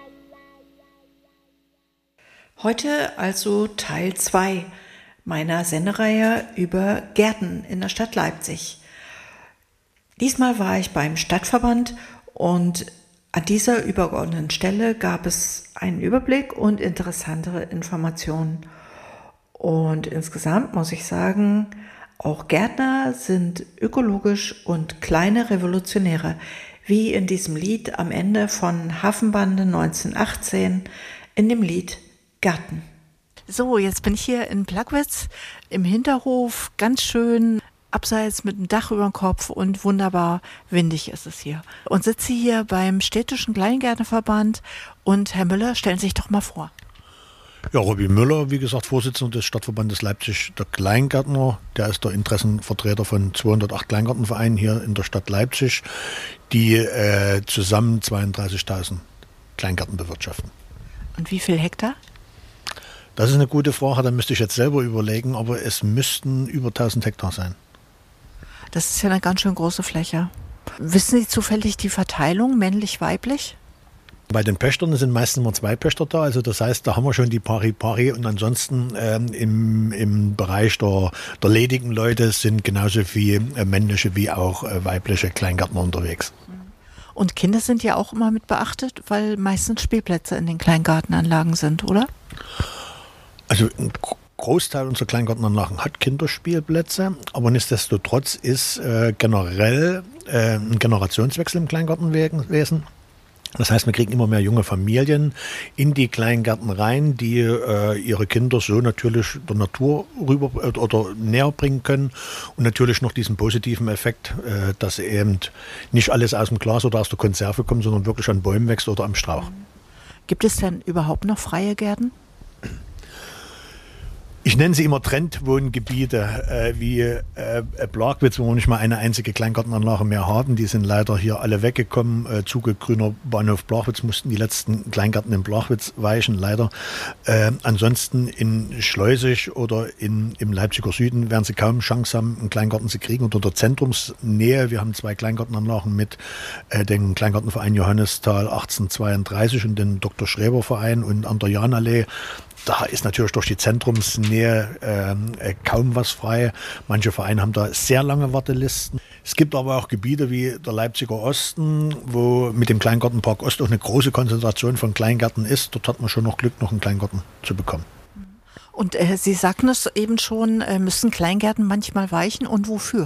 Speaker 10: Heute also Teil 2 meiner Sendereihe über Gärten in der Stadt Leipzig. Diesmal war ich beim Stadtverband und an dieser übergeordneten Stelle gab es einen Überblick und interessantere Informationen. Und insgesamt muss ich sagen, auch Gärtner sind ökologisch und kleine Revolutionäre, wie in diesem Lied am Ende von Hafenbande 1918 in dem Lied Garten.
Speaker 11: So, jetzt bin ich hier in Plagwitz im Hinterhof, ganz schön abseits mit einem Dach über dem Kopf und wunderbar windig ist es hier. Und sitze hier beim städtischen Kleingärtnerverband und Herr Müller, stellen Sie sich doch mal vor.
Speaker 12: Ja, Robby Müller, wie gesagt, Vorsitzender des Stadtverbandes Leipzig, der Kleingärtner. Der ist der Interessenvertreter von 208 Kleingartenvereinen hier in der Stadt Leipzig, die zusammen 32.000 Kleingärten bewirtschaften.
Speaker 11: Und wie viel Hektar?
Speaker 12: Das ist eine gute Frage, da müsste ich jetzt selber überlegen, aber es müssten über 1000 Hektar sein.
Speaker 11: Das ist ja eine ganz schön große Fläche. Wissen Sie zufällig die Verteilung, männlich-weiblich?
Speaker 12: Bei den Pächtern sind meistens immer 2 Pächter da, also das heißt, da haben wir schon die Pari-Pari und ansonsten im Bereich der ledigen Leute sind genauso viel männliche wie auch weibliche Kleingärtner unterwegs.
Speaker 11: Und Kinder sind ja auch immer mit beachtet, weil meistens Spielplätze in den Kleingartenanlagen sind, oder?
Speaker 12: Also ein Großteil unserer Kleingartenanlagen hat Kinderspielplätze, aber nichtsdestotrotz ist generell ein Generationswechsel im Kleingartenwesen. Das heißt, wir kriegen immer mehr junge Familien in die Kleingärten rein, die ihre Kinder so natürlich der Natur rüber oder näher bringen können und natürlich noch diesen positiven Effekt, dass eben nicht alles aus dem Glas oder aus der Konserve kommt, sondern wirklich an Bäumen wächst oder am Strauch.
Speaker 11: Gibt es denn überhaupt noch freie Gärten?
Speaker 12: Ich nenne sie immer Trendwohngebiete, wie Plagwitz, wo wir nicht mal eine einzige Kleingartenanlage mehr haben. Die sind leider hier alle weggekommen. Zuge Grüner Bahnhof Plagwitz mussten die letzten Kleingärten in Plagwitz weichen, leider. Ansonsten in Schleusig oder im Leipziger Süden werden sie kaum Chance haben, einen Kleingarten zu kriegen. Und unter Zentrumsnähe, wir haben 2 Kleingartenanlagen mit dem Kleingartenverein Johannisthal 1832 und dem Dr. Schreber Verein und an der Jahnallee. Da ist natürlich durch die Zentrumsnähe kaum was frei. Manche Vereine haben da sehr lange Wartelisten. Es gibt aber auch Gebiete wie der Leipziger Osten, wo mit dem Kleingartenpark Ost auch eine große Konzentration von Kleingärten ist. Dort hat man schon noch Glück, noch einen Kleingarten zu bekommen.
Speaker 11: Und Sie sagten es eben schon, müssen Kleingärten manchmal weichen und wofür?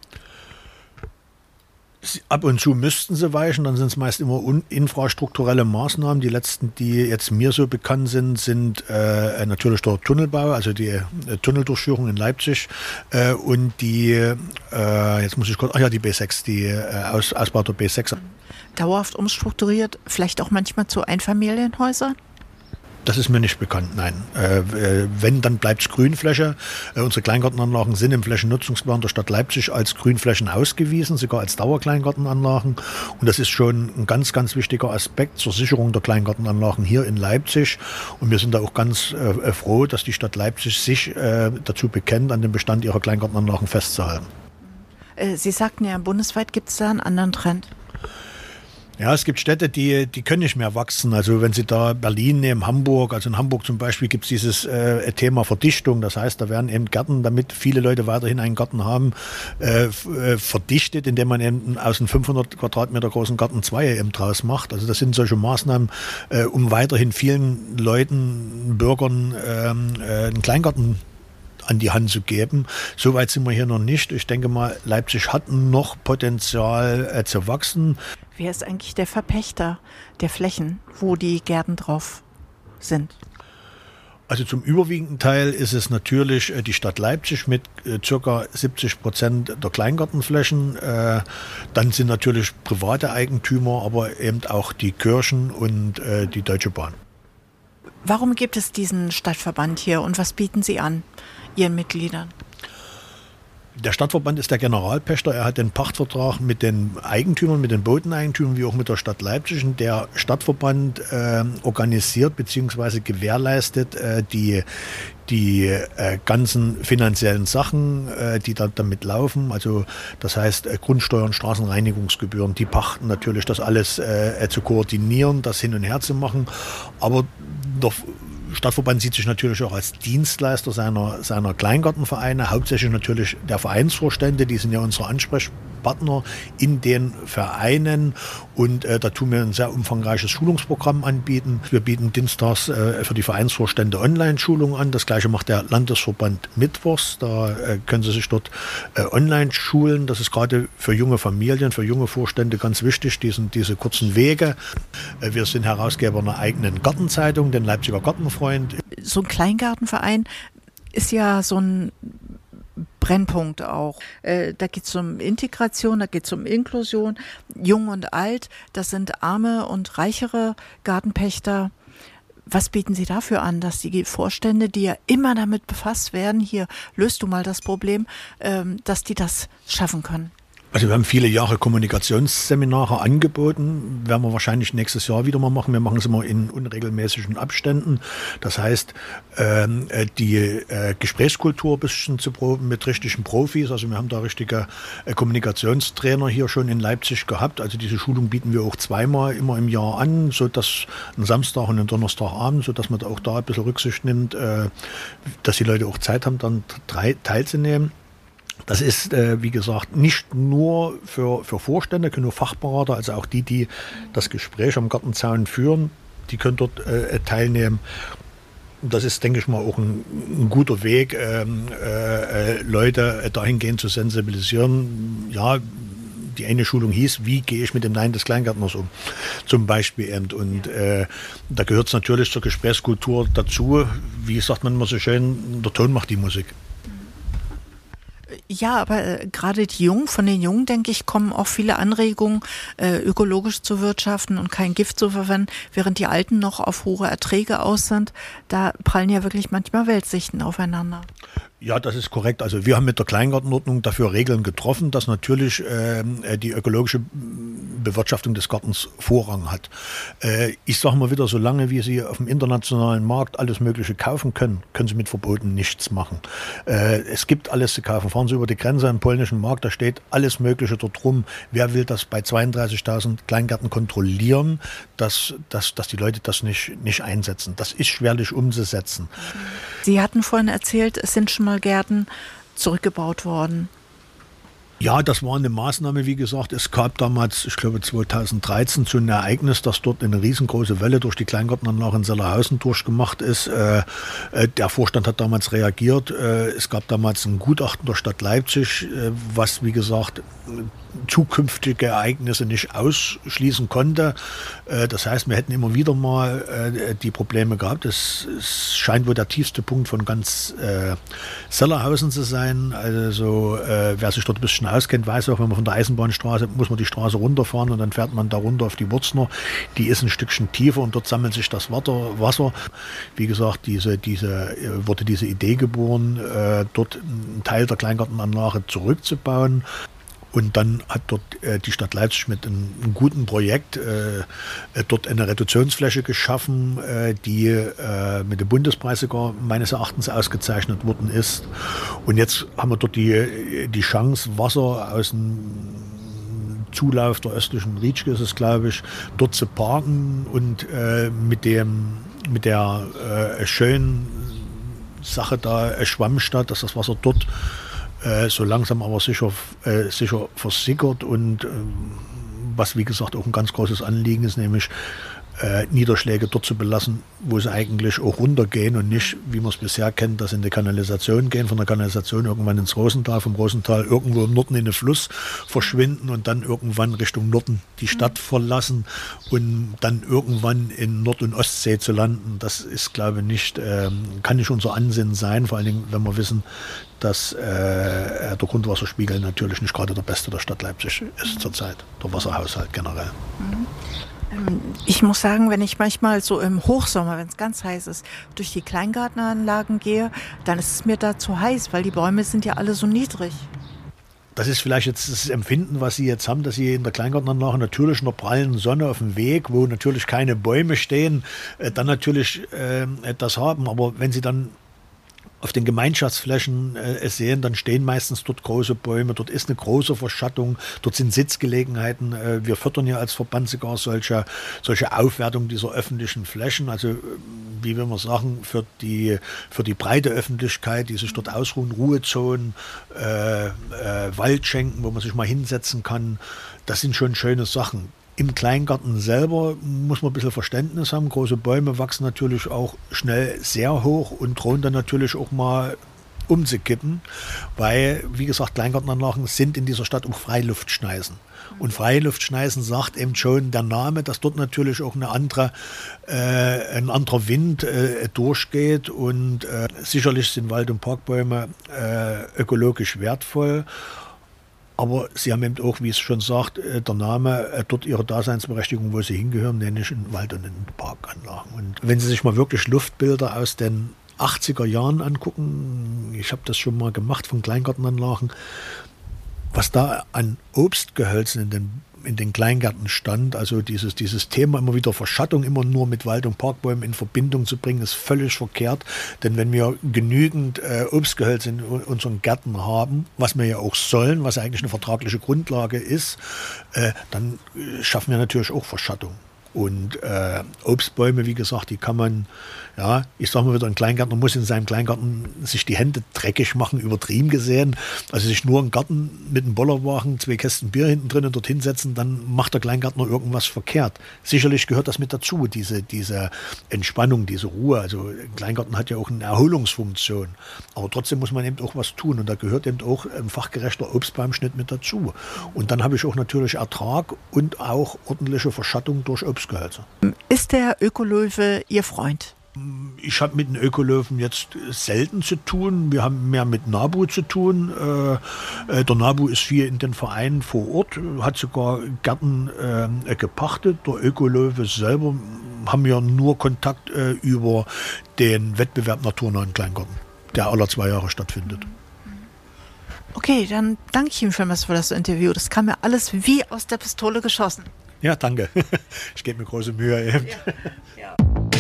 Speaker 12: Ab und zu müssten sie weichen, dann sind es meist immer infrastrukturelle Maßnahmen. Die letzten, die jetzt mir so bekannt sind, sind natürlich der Tunnelbau, also die Tunneldurchführung in Leipzig und die, jetzt muss ich kurz, die B6, die Ausbau der B6.
Speaker 11: Dauerhaft umstrukturiert, vielleicht auch manchmal zu Einfamilienhäusern?
Speaker 12: Das ist mir nicht bekannt, nein. Wenn, dann bleibt es Grünfläche. Unsere Kleingartenanlagen sind im Flächennutzungsplan der Stadt Leipzig als Grünflächen ausgewiesen, sogar als Dauerkleingartenanlagen. Und das ist schon ein ganz, ganz wichtiger Aspekt zur Sicherung der Kleingartenanlagen hier in Leipzig. Und wir sind da auch ganz froh, dass die Stadt Leipzig sich dazu bekennt, an dem Bestand ihrer Kleingartenanlagen festzuhalten.
Speaker 11: Sie sagten ja, bundesweit gibt es da einen anderen Trend.
Speaker 12: Ja, es gibt Städte, die können nicht mehr wachsen. Also wenn Sie da Berlin nehmen, Hamburg, also in Hamburg zum Beispiel gibt es dieses Thema Verdichtung. Das heißt, da werden eben Gärten, damit viele Leute weiterhin einen Garten haben, verdichtet, indem man eben aus einem 500 Quadratmeter großen Garten 2 eben draus macht. Also das sind solche Maßnahmen, um weiterhin vielen Leuten, Bürgern einen Kleingarten an die Hand zu geben. Soweit sind wir hier noch nicht. Ich denke mal, Leipzig hat noch Potenzial zu wachsen.
Speaker 11: Wer ist eigentlich der Verpächter der Flächen, wo die Gärten drauf sind?
Speaker 12: Also zum überwiegenden Teil ist es natürlich die Stadt Leipzig mit ca. 70% der Kleingartenflächen. Dann sind natürlich private Eigentümer, aber eben auch die Kirchen und die Deutsche Bahn.
Speaker 11: Warum gibt es diesen Stadtverband hier und was bieten Sie an Ihren Mitgliedern?
Speaker 12: Der Stadtverband ist der Generalpächter. Er hat den Pachtvertrag mit den Eigentümern, mit den Bodeneigentümern, wie auch mit der Stadt Leipzig. Und der Stadtverband organisiert bzw. gewährleistet die ganzen finanziellen Sachen, die da damit laufen. Also das heißt Grundsteuern, Straßenreinigungsgebühren, die Pachten natürlich, das alles zu koordinieren, das hin und her zu machen. Aber der Stadtverband sieht sich natürlich auch als Dienstleister seiner Kleingartenvereine, hauptsächlich natürlich der Vereinsvorstände, die sind ja unsere Ansprechpartner in den Vereinen und da tun wir ein sehr umfangreiches Schulungsprogramm anbieten. Wir bieten dienstags für die Vereinsvorstände Online-Schulungen an, das gleiche macht der Landesverband mittwochs, da können Sie sich dort online schulen, das ist gerade für junge Familien, für junge Vorstände ganz wichtig, diese kurzen Wege. Wir sind Herausgeber einer eigenen Gartenzeitung, den Leipziger Gartenfreund.
Speaker 11: So ein Kleingartenverein ist ja so ein Brennpunkt auch. Da geht es um Integration, da geht es um Inklusion. Jung und alt, das sind arme und reichere Gartenpächter. Was bieten Sie dafür an, dass die Vorstände, die ja immer damit befasst werden, hier löst du mal das Problem, dass die das schaffen können?
Speaker 12: Also wir haben viele Jahre Kommunikationsseminare angeboten, werden wir wahrscheinlich nächstes Jahr wieder mal machen. Wir machen es immer in unregelmäßigen Abständen. Das heißt, die Gesprächskultur ein bisschen zu proben mit richtigen Profis. Also wir haben da richtige Kommunikationstrainer hier schon in Leipzig gehabt. Also diese Schulung bieten wir auch zweimal immer im Jahr an, so dass einen Samstag und einen Donnerstagabend, so dass man auch da ein bisschen Rücksicht nimmt, dass die Leute auch Zeit haben, dann teilzunehmen. Das ist, wie gesagt, nicht nur für Vorstände, können nur Fachberater, also auch die das Gespräch am Gartenzaun führen, die können dort teilnehmen. Das ist, denke ich mal, auch ein guter Weg, Leute dahingehend zu sensibilisieren. Ja, die eine Schulung hieß, wie gehe ich mit dem Nein des Kleingärtners um, zum Beispiel eben. Und da gehört es natürlich zur Gesprächskultur dazu, wie sagt man immer so schön, der Ton macht die Musik.
Speaker 11: Ja, aber gerade von den Jungen, denke ich, kommen auch viele Anregungen, ökologisch zu wirtschaften und kein Gift zu verwenden, während die Alten noch auf hohe Erträge aus sind. Da prallen ja wirklich manchmal Weltsichten aufeinander.
Speaker 12: Ja, das ist korrekt. Also wir haben mit der Kleingartenordnung dafür Regeln getroffen, dass natürlich die ökologische Bewirtschaftung des Gartens Vorrang hat. Ich sage mal wieder, solange wie Sie auf dem internationalen Markt alles Mögliche kaufen können, können Sie mit Verboten nichts machen. Es gibt alles zu kaufen. Fahren Sie über die Grenze im polnischen Markt, da steht alles Mögliche dort rum. Wer will das bei 32.000 Kleingärten kontrollieren, dass die Leute das nicht einsetzen? Das ist schwerlich umzusetzen.
Speaker 11: Sie hatten vorhin erzählt, es sind schon mal Gärten zurückgebaut worden.
Speaker 12: Ja, das war eine Maßnahme, wie gesagt. Es gab damals, ich glaube 2013, so ein Ereignis, dass dort eine riesengroße Welle durch die Kleingartenanlage in Sellerhausen durchgemacht ist. Der Vorstand hat damals reagiert. Es gab damals ein Gutachten der Stadt Leipzig, was, wie gesagt, zukünftige Ereignisse nicht ausschließen konnte. Das heißt, wir hätten immer wieder mal die Probleme gehabt. Es scheint wohl der tiefste Punkt von ganz Sellerhausen zu sein. Also wer sich dort ein bisschen auskennt, weiß auch, wenn man von der Eisenbahnstraße, muss man die Straße runterfahren und dann fährt man da runter auf die Wurzner. Die ist ein Stückchen tiefer und dort sammelt sich das Wasser. Wie gesagt, wurde diese Idee geboren, dort einen Teil der Kleingartenanlage zurückzubauen. Und dann hat dort die Stadt Leipzig mit einem guten Projekt dort eine Reduktionsfläche geschaffen, die mit dem Bundespreis sogar meines Erachtens ausgezeichnet worden ist. Und jetzt haben wir dort die Chance, Wasser aus dem Zulauf der östlichen Rietschke ist es, glaube ich, dort zu parken und mit der schönen Sache da Schwammstadt, dass das Wasser dort so langsam aber sicher versickert und was wie gesagt auch ein ganz großes Anliegen ist, nämlich Niederschläge dort zu belassen, wo sie eigentlich auch runtergehen und nicht, wie man es bisher kennt, dass in die Kanalisation gehen, von der Kanalisation irgendwann ins Rosental, vom Rosental irgendwo im Norden in den Fluss verschwinden und dann irgendwann Richtung Norden die Stadt verlassen und dann irgendwann in Nord- und Ostsee zu landen. Das ist, glaube ich, nicht, kann nicht unser Ansinnen sein, vor allen Dingen, wenn wir wissen, dass der Grundwasserspiegel natürlich nicht gerade der beste der Stadt Leipzig ist zurzeit, der Wasserhaushalt generell.
Speaker 11: Ich muss sagen, wenn ich manchmal so im Hochsommer, wenn es ganz heiß ist, durch die Kleingartenanlagen gehe, dann ist es mir da zu heiß, weil die Bäume sind ja alle so niedrig.
Speaker 12: Das ist vielleicht jetzt das Empfinden, was Sie jetzt haben, dass Sie in der Kleingartenanlage natürlich in der prallen Sonne auf dem Weg, wo natürlich keine Bäume stehen, dann natürlich das haben. Aber wenn Sie dann auf den Gemeinschaftsflächen sehen, dann stehen meistens dort große Bäume, dort ist eine große Verschattung, dort sind Sitzgelegenheiten. Wir fördern ja als Verband sogar solche Aufwertung dieser öffentlichen Flächen, also wie will man sagen, für die breite Öffentlichkeit, die sich dort ausruhen, Ruhezonen, Waldschenken, wo man sich mal hinsetzen kann, das sind schon schöne Sachen. Im Kleingarten selber muss man ein bisschen Verständnis haben. Große Bäume wachsen natürlich auch schnell sehr hoch und drohen dann natürlich auch mal umzukippen, weil, wie gesagt, Kleingartenanlagen sind in dieser Stadt auch Freiluftschneisen. Und Freiluftschneisen sagt eben schon der Name, dass dort natürlich auch ein anderer Wind durchgeht. Und sicherlich sind Wald- und Parkbäume ökologisch wertvoll. Aber sie haben eben auch, wie es schon sagt, der Name, dort ihre Daseinsberechtigung, wo sie hingehören, nämlich in Wald- und in Parkanlagen. Und wenn Sie sich mal wirklich Luftbilder aus den 80er Jahren angucken, ich habe das schon mal gemacht von Kleingartenanlagen, was da an Obstgehölzen in den Kleingärten stand, also dieses Thema immer wieder Verschattung, immer nur mit Wald- und Parkbäumen in Verbindung zu bringen, ist völlig verkehrt. Denn wenn wir genügend Obstgehölze in unseren Gärten haben, was wir ja auch sollen, was eigentlich eine vertragliche Grundlage ist, dann schaffen wir natürlich auch Verschattung. Und Obstbäume, wie gesagt, die kann man, ja, ich sage mal wieder, ein Kleingärtner muss in seinem Kleingarten sich die Hände dreckig machen, übertrieben gesehen. Also sich nur im Garten mit einem Bollerwagen 2 Kästen Bier hinten drin und dorthin setzen, dann macht der Kleingärtner irgendwas verkehrt. Sicherlich gehört das mit dazu, diese Entspannung, diese Ruhe. Also ein Kleingarten hat ja auch eine Erholungsfunktion. Aber trotzdem muss man eben auch was tun. Und da gehört eben auch ein fachgerechter Obstbaumschnitt mit dazu. Und dann habe ich auch natürlich Ertrag und auch ordentliche Verschattung durch Obstgehölze. Ist der Ökolöwe Ihr Freund? Ich habe mit den Ökolöwen jetzt selten zu tun. Wir haben mehr mit NABU zu tun. Der NABU ist viel in den Vereinen vor Ort, hat sogar Gärten gepachtet. Der Ökolöwe selber haben wir nur Kontakt über den Wettbewerb Naturnahen Kleingarten, der alle 2 Jahre stattfindet. Okay, dann danke ich Ihnen vielmals für das Interview. Das kam mir alles wie aus der Pistole geschossen. Ja, danke. Ich gebe mir große Mühe. Eben. Ja.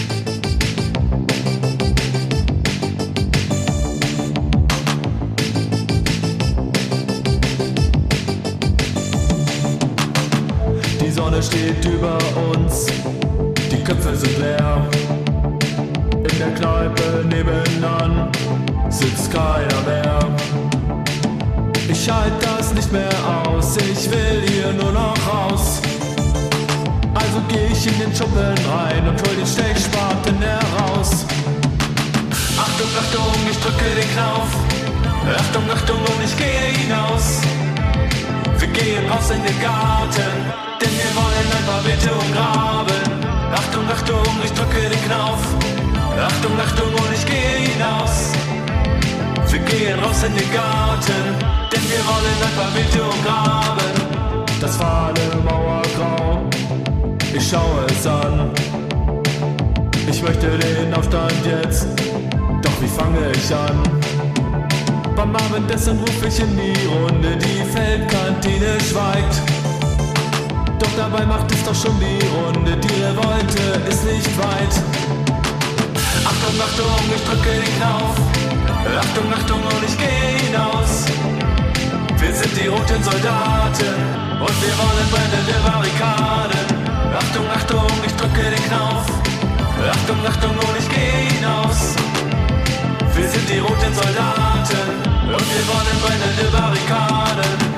Speaker 13: Die Sonne steht über uns, die Köpfe sind leer. In der Kneipe nebenan sitzt keiner mehr. Ich halte das nicht mehr aus, ich will hier nur noch raus. Also geh ich in den Schuppen rein und hol den Stechspaten heraus. Achtung, Achtung, ich drücke den Knauf. Achtung, Achtung und ich gehe hinaus. Wir gehen raus in den Garten, denn wir wollen ein paar Beete umgraben. Achtung, Achtung, ich drücke den Knauf. Achtung, Achtung und ich gehe hinaus. Wir gehen raus in den Garten, denn wir wollen ein paar Beete umgraben. Das fahle Mauergrau, ich schaue es an. Ich möchte den Aufstand jetzt, doch wie fange ich an? Beim Abendessen ruf ich in die Runde, die Feldkantine schweigt. Doch dabei macht es doch schon die Runde, die Revolte ist nicht weit. Achtung, Achtung, ich drücke den Knauf. Achtung, Achtung und ich gehe hinaus. Wir sind die roten Soldaten und wir wollen brennende Barrikaden. Achtung, Achtung, ich drücke den Knauf. Achtung, Achtung und ich gehe hinaus. Wir sind die roten Soldaten und wir wollen brennende Barrikaden.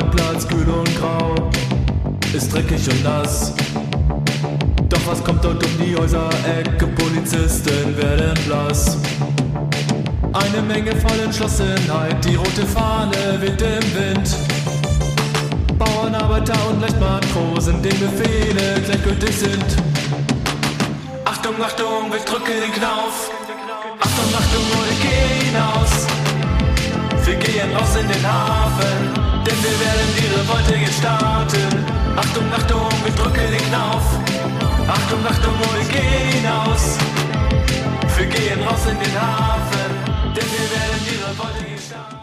Speaker 13: Parkplatz kühl und grau, ist dreckig und nass. Doch was kommt dort um die Häuserecke? Polizisten werden blass. Eine Menge voll Entschlossenheit, die rote Fahne weht im Wind. Bauernarbeiter und Leichtmatrosen, denen Befehle gleichgültig sind. Achtung, Achtung, ich drücke den Knauf. Achtung, Achtung, ich gehe hinaus. Wir gehen raus in den Hafen, denn wir werden die Revolte gestarten. Achtung, Achtung, ich drücke den Knauf. Achtung, Achtung, ich gehe hinaus. Wir gehen raus in den Hafen, denn wir werden die Revolte gestarten.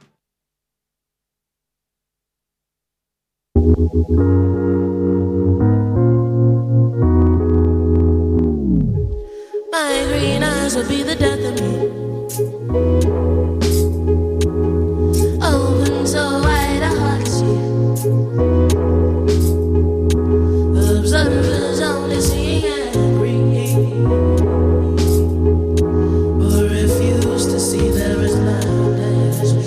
Speaker 14: My green eyes will be the death of me. Open so wide I hardly see. Observers only seeing angry, but refuse to see there is madness.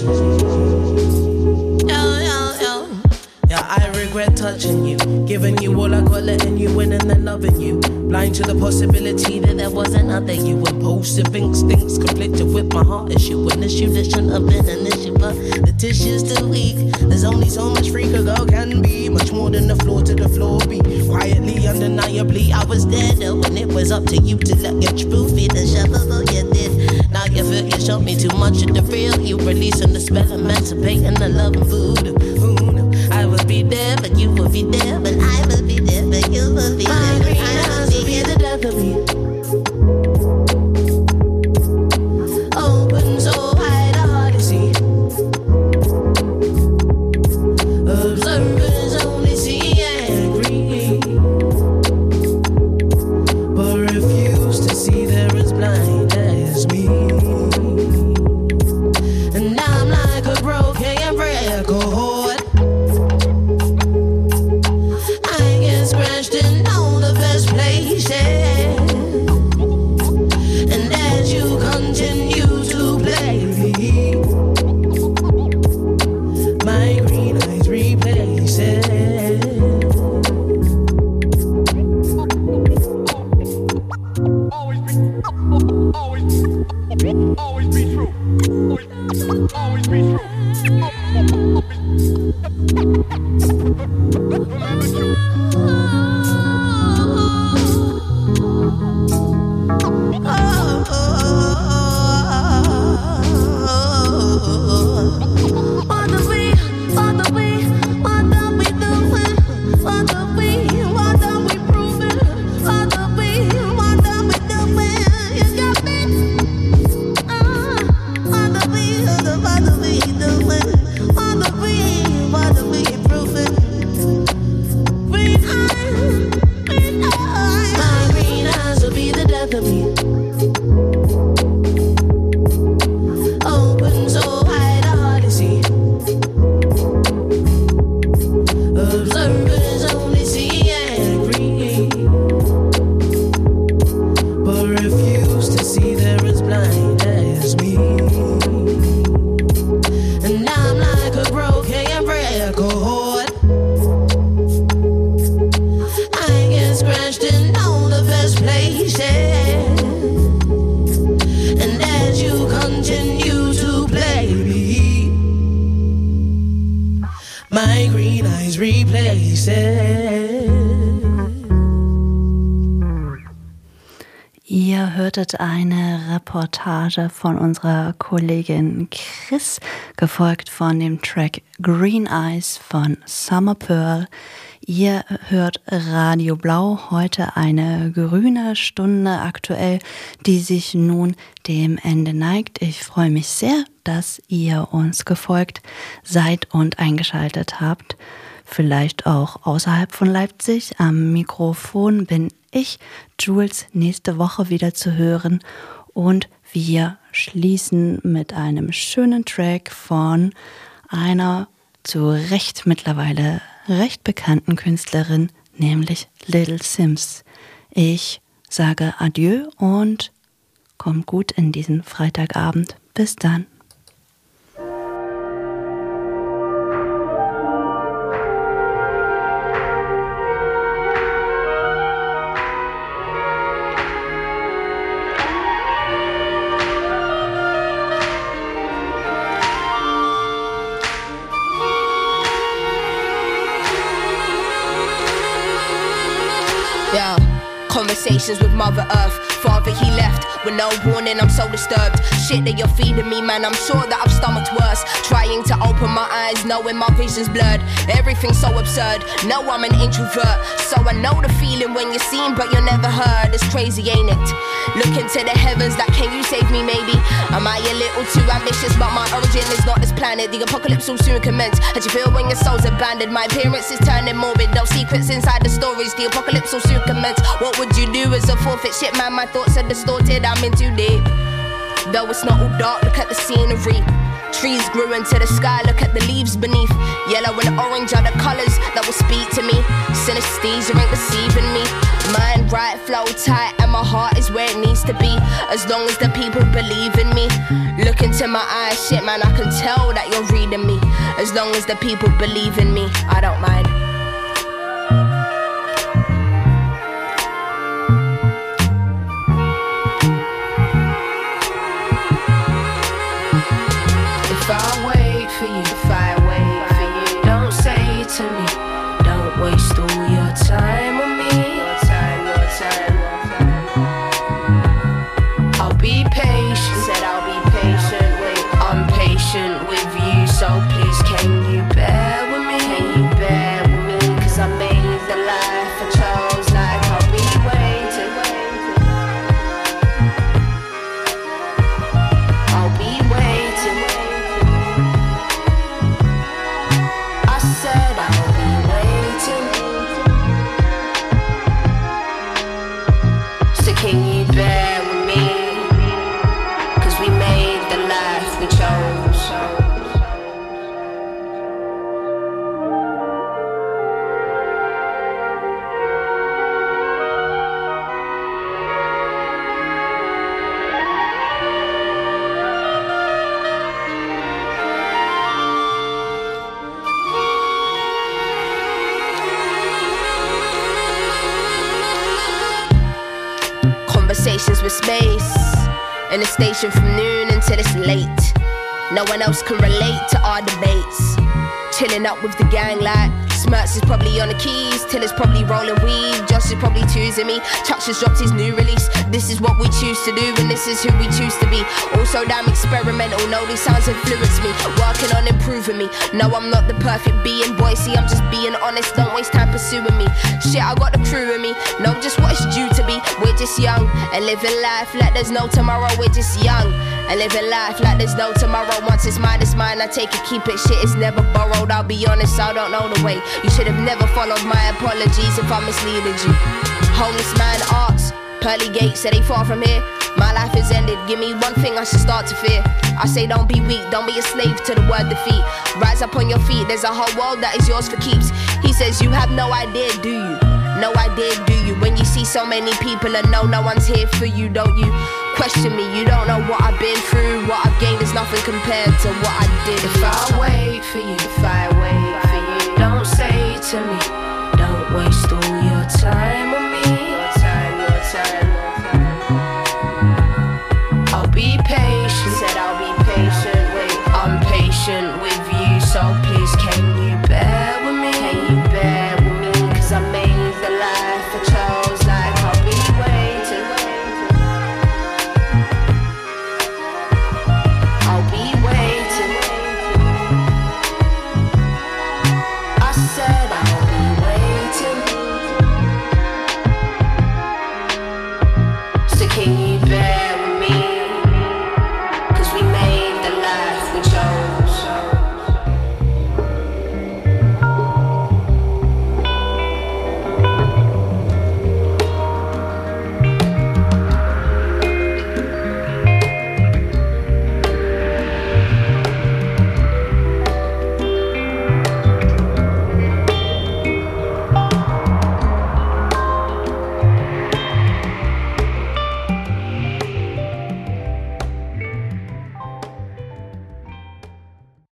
Speaker 14: Yeah, I regret touching you, giving you all I got, letting you in and then loving you. Blind to the possibility that there was another you. Impulsive instincts conflicted with my heart issue. An issue that shouldn't have been an issue, but the tissue's too weak. There's only so much freak a girl can be. Much more than the floor to the floor be. Quietly, undeniably, I was there though, when it was up to you to let your truth be the shovel you did. Now you feel you showed me too much of the real. You releasing the spell, emancipating the love and voodoo. I will be there, but you will be there, but I will be there, but you will be there. My green eyes will be the death of me. Open so wide I hardly see. Observers only see angry, but refuse to see they're as blind as me. And I'm like a broken record. Scratched in all the best places, and as you continue to play, my green eyes replace it. Always be true. Always be true.
Speaker 4: Ihr hörtet eine Reportage von unserer Kollegin Chris, gefolgt von dem Track Green Eyes von Summer Pearl. Ihr hört Radio Blau, heute eine grüne Stunde aktuell, die sich nun dem Ende neigt. Ich freue mich sehr, dass ihr uns gefolgt seid und eingeschaltet habt. Vielleicht auch außerhalb von Leipzig. Am Mikrofon bin ich, Jules, nächste Woche wieder zu hören. Und wir schließen mit einem schönen Track von einer zu Recht mittlerweile recht bekannten Künstlerin, nämlich Little Simz. Ich sage Adieu und kommt gut in diesen Freitagabend. Bis dann.
Speaker 9: Conversations with Mother Earth. Father, he left with no warning, I'm so disturbed. Shit that you're feeding me, man, I'm sure that I've stomached worse. Trying to open my eyes, knowing my vision's blurred. Everything's so absurd, no, I'm an introvert. So I know the feeling when you're seen but you're never heard. It's crazy, ain't it? Looking to the heavens like, can you save me maybe? Am I a little too ambitious? But my origin is not this planet. The apocalypse will soon commence. How do you feel when your soul's abandoned? My appearance is turning morbid. No secrets inside the stories. The apocalypse will soon commence. What would you do as a forfeit? Shit, man, my thoughts are distorted. I'm in too deep. Though it's not all dark, look at the scenery. Trees grew into the sky, look at the leaves beneath. Yellow and orange are the colours that will speak to me. Synesthesia ain't deceiving me. Mind right, flow tight, and my heart is where it needs to be. As long as the people believe in me. Look into my eyes, shit man, I can tell that you're reading me. As long as the people believe in me, I don't mind.
Speaker 15: If I wait for you, if I wait for you, don't say to me, don't waste all your time on me. Your time. I'll be patient, said I'll be patient. Wait, I'm patient with you, so please can you bear with me? Can you bear with me? Cause I made the life I chose, like I'll be waiting. I'll be waiting. I said I'll be waiting. So can you bear with me? Cause we made the life we chose.
Speaker 9: Conversations with space in the station from noon until it's late. No one else can relate to our debates. Chilling up with the gang like Smirks is probably on the keys, Till is probably rolling weed, Josh is probably choosing me. Chuck just dropped his new release. This is what we choose to do and this is who we choose to be. Also damn experimental, no these sounds influence me. Working on improving me. No I'm not the perfect being, boy see I'm just being honest. Don't waste time pursuing me. Shit I got the crew in me, know just what it's due to be. We're just young and living life like there's no tomorrow. We're just young and living life like there's no tomorrow. Once it's mine, I take it, keep it. Shit is never borrowed, I'll be honest, I don't know the way. You should have never followed my apologies if I misleaded you. Homeless man asks, pearly gates, say they far from here. My life is ended, give me one thing I should start to fear. I say don't be weak, don't be a slave to the word defeat. Rise up on your feet, there's a whole world that is yours for keeps. He says you have no idea, do you? No idea, do you? When you see so many people and know no one's here for you, don't you? Question me, you don't know what I've been through. What I've gained is nothing compared to what I did.
Speaker 15: If I wait for you, if I